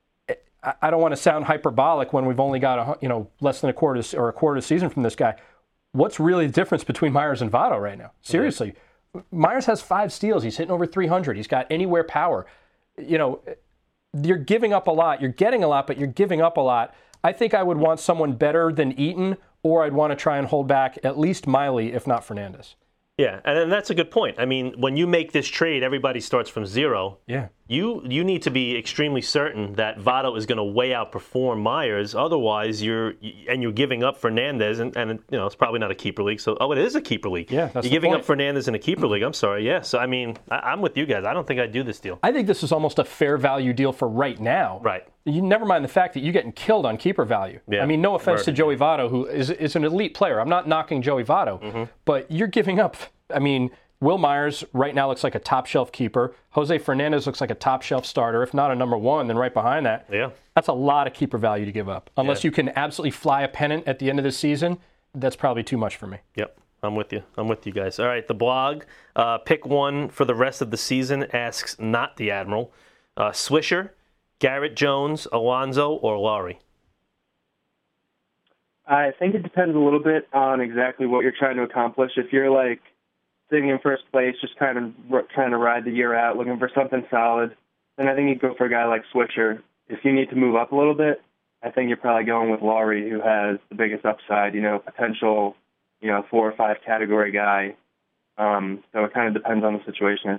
I don't want to sound hyperbolic when we've only got a, you know, less than a quarter or a quarter of the season from this guy. What's really the difference between Myers and Votto right now? Seriously, yeah. Myers has five steals. He's hitting over three hundred. He's got anywhere power. You know, you're giving up a lot. You're getting a lot, but you're giving up a lot. I think I would want someone better than Eaton, or I'd want to try and hold back at least Miley, if not Fernandez. Yeah, and, and that's a good point. I mean, when you make this trade, everybody starts from zero. Yeah. You you need to be extremely certain that Votto is going to way outperform Myers. Otherwise, you're and you're giving up Fernandez, and, and you know it's probably not a keeper league. So, oh, it is a keeper league. Yeah, that's you're the giving point. up Fernandez in a keeper league. I'm sorry. Yeah. So, I mean, I, I'm with you guys. I don't think I'd do this deal. I think this is almost a fair value deal for right now. Right. You never mind the fact that you're getting killed on keeper value. Yeah. I mean, no offense Murder. to Joey Votto, who is is an elite player. I'm not knocking Joey Votto, mm-hmm. but you're giving up. I mean, Will Myers right now looks like a top-shelf keeper. Jose Fernandez looks like a top-shelf starter. If not a number one, then right behind that. Yeah. That's a lot of keeper value to give up. Unless yeah. you can absolutely fly a pennant at the end of the season, that's probably too much for me. Yep. I'm with you. I'm with you guys. All right, the blog, uh, pick one for the rest of the season, asks not the Admiral. Uh, Swisher, Garrett Jones, Alonso, or Laurie? I think it depends a little bit on exactly what you're trying to accomplish. If you're like sitting in first place, just kind of r- trying to ride the year out, looking for something solid, then I think you'd go for a guy like Swisher. If you need to move up a little bit, I think you're probably going with Laurie, who has the biggest upside, you know, potential, you know, four or five category guy. Um, so it kind of depends on the situation, I think.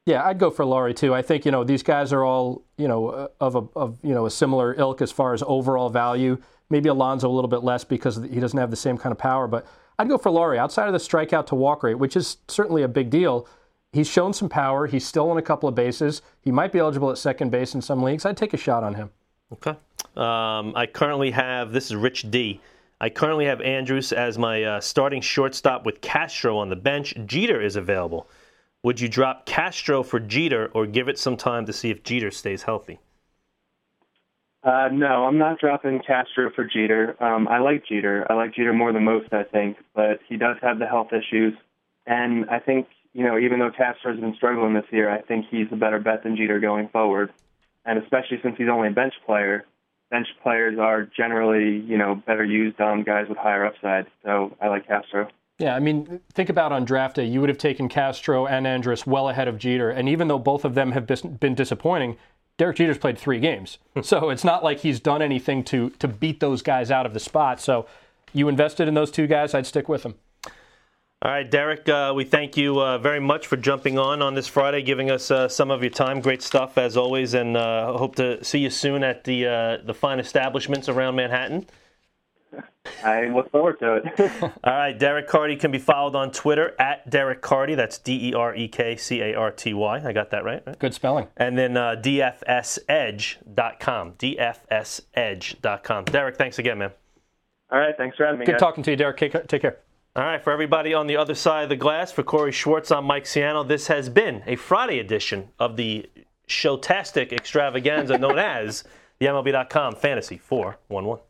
Yeah, I'd go for Laurie too. I think, you know, these guys are all, you know, of a of you know a similar ilk as far as overall value. Maybe Alonso a little bit less because he doesn't have the same kind of power, but I'd go for Laurie. Outside of the strikeout to walk rate, which is certainly a big deal, he's shown some power. He's still on a couple of bases. He might be eligible at second base in some leagues. I'd take a shot on him. Okay. Um, I currently have, this is Rich D. I currently have Andrus as my uh, starting shortstop with Castro on the bench. Jeter is available. Would you drop Castro for Jeter or give it some time to see if Jeter stays healthy? Uh, no, I'm not dropping Castro for Jeter. Um, I like Jeter. I like Jeter more than most, I think, but he does have the health issues. And I think, you know, even though Castro's been struggling this year, I think he's a better bet than Jeter going forward. And especially since he's only a bench player, bench players are generally, you know, better used on guys with higher upside. So I like Castro. Yeah, I mean, think about on draft day, you would have taken Castro and Andrus well ahead of Jeter. And even though both of them have been disappointing, Derek Jeter's played three games. So it's not like he's done anything to to beat those guys out of the spot. So you invested in those two guys, I'd stick with them. All right, Derek, uh, we thank you uh, very much for jumping on on this Friday, giving us uh, some of your time. Great stuff, as always, and uh, hope to see you soon at the uh, the fine establishments around Manhattan. I look forward to it. All right, Derek Carty can be followed on Twitter at Derek Carty. That's D E R E K C A R T Y. I got that right, right? Good spelling. And then uh, D F S edge dot com. D F S edge dot com. Derek, thanks again, man. All right, thanks for having me, Good guys. talking to you, Derek. Take care. All right, for everybody on the other side of the glass, for Corey Schwartz, I'm Mike Ciano. This has been a Friday edition of the Showtastic extravaganza known as the M L B dot com Fantasy four one one.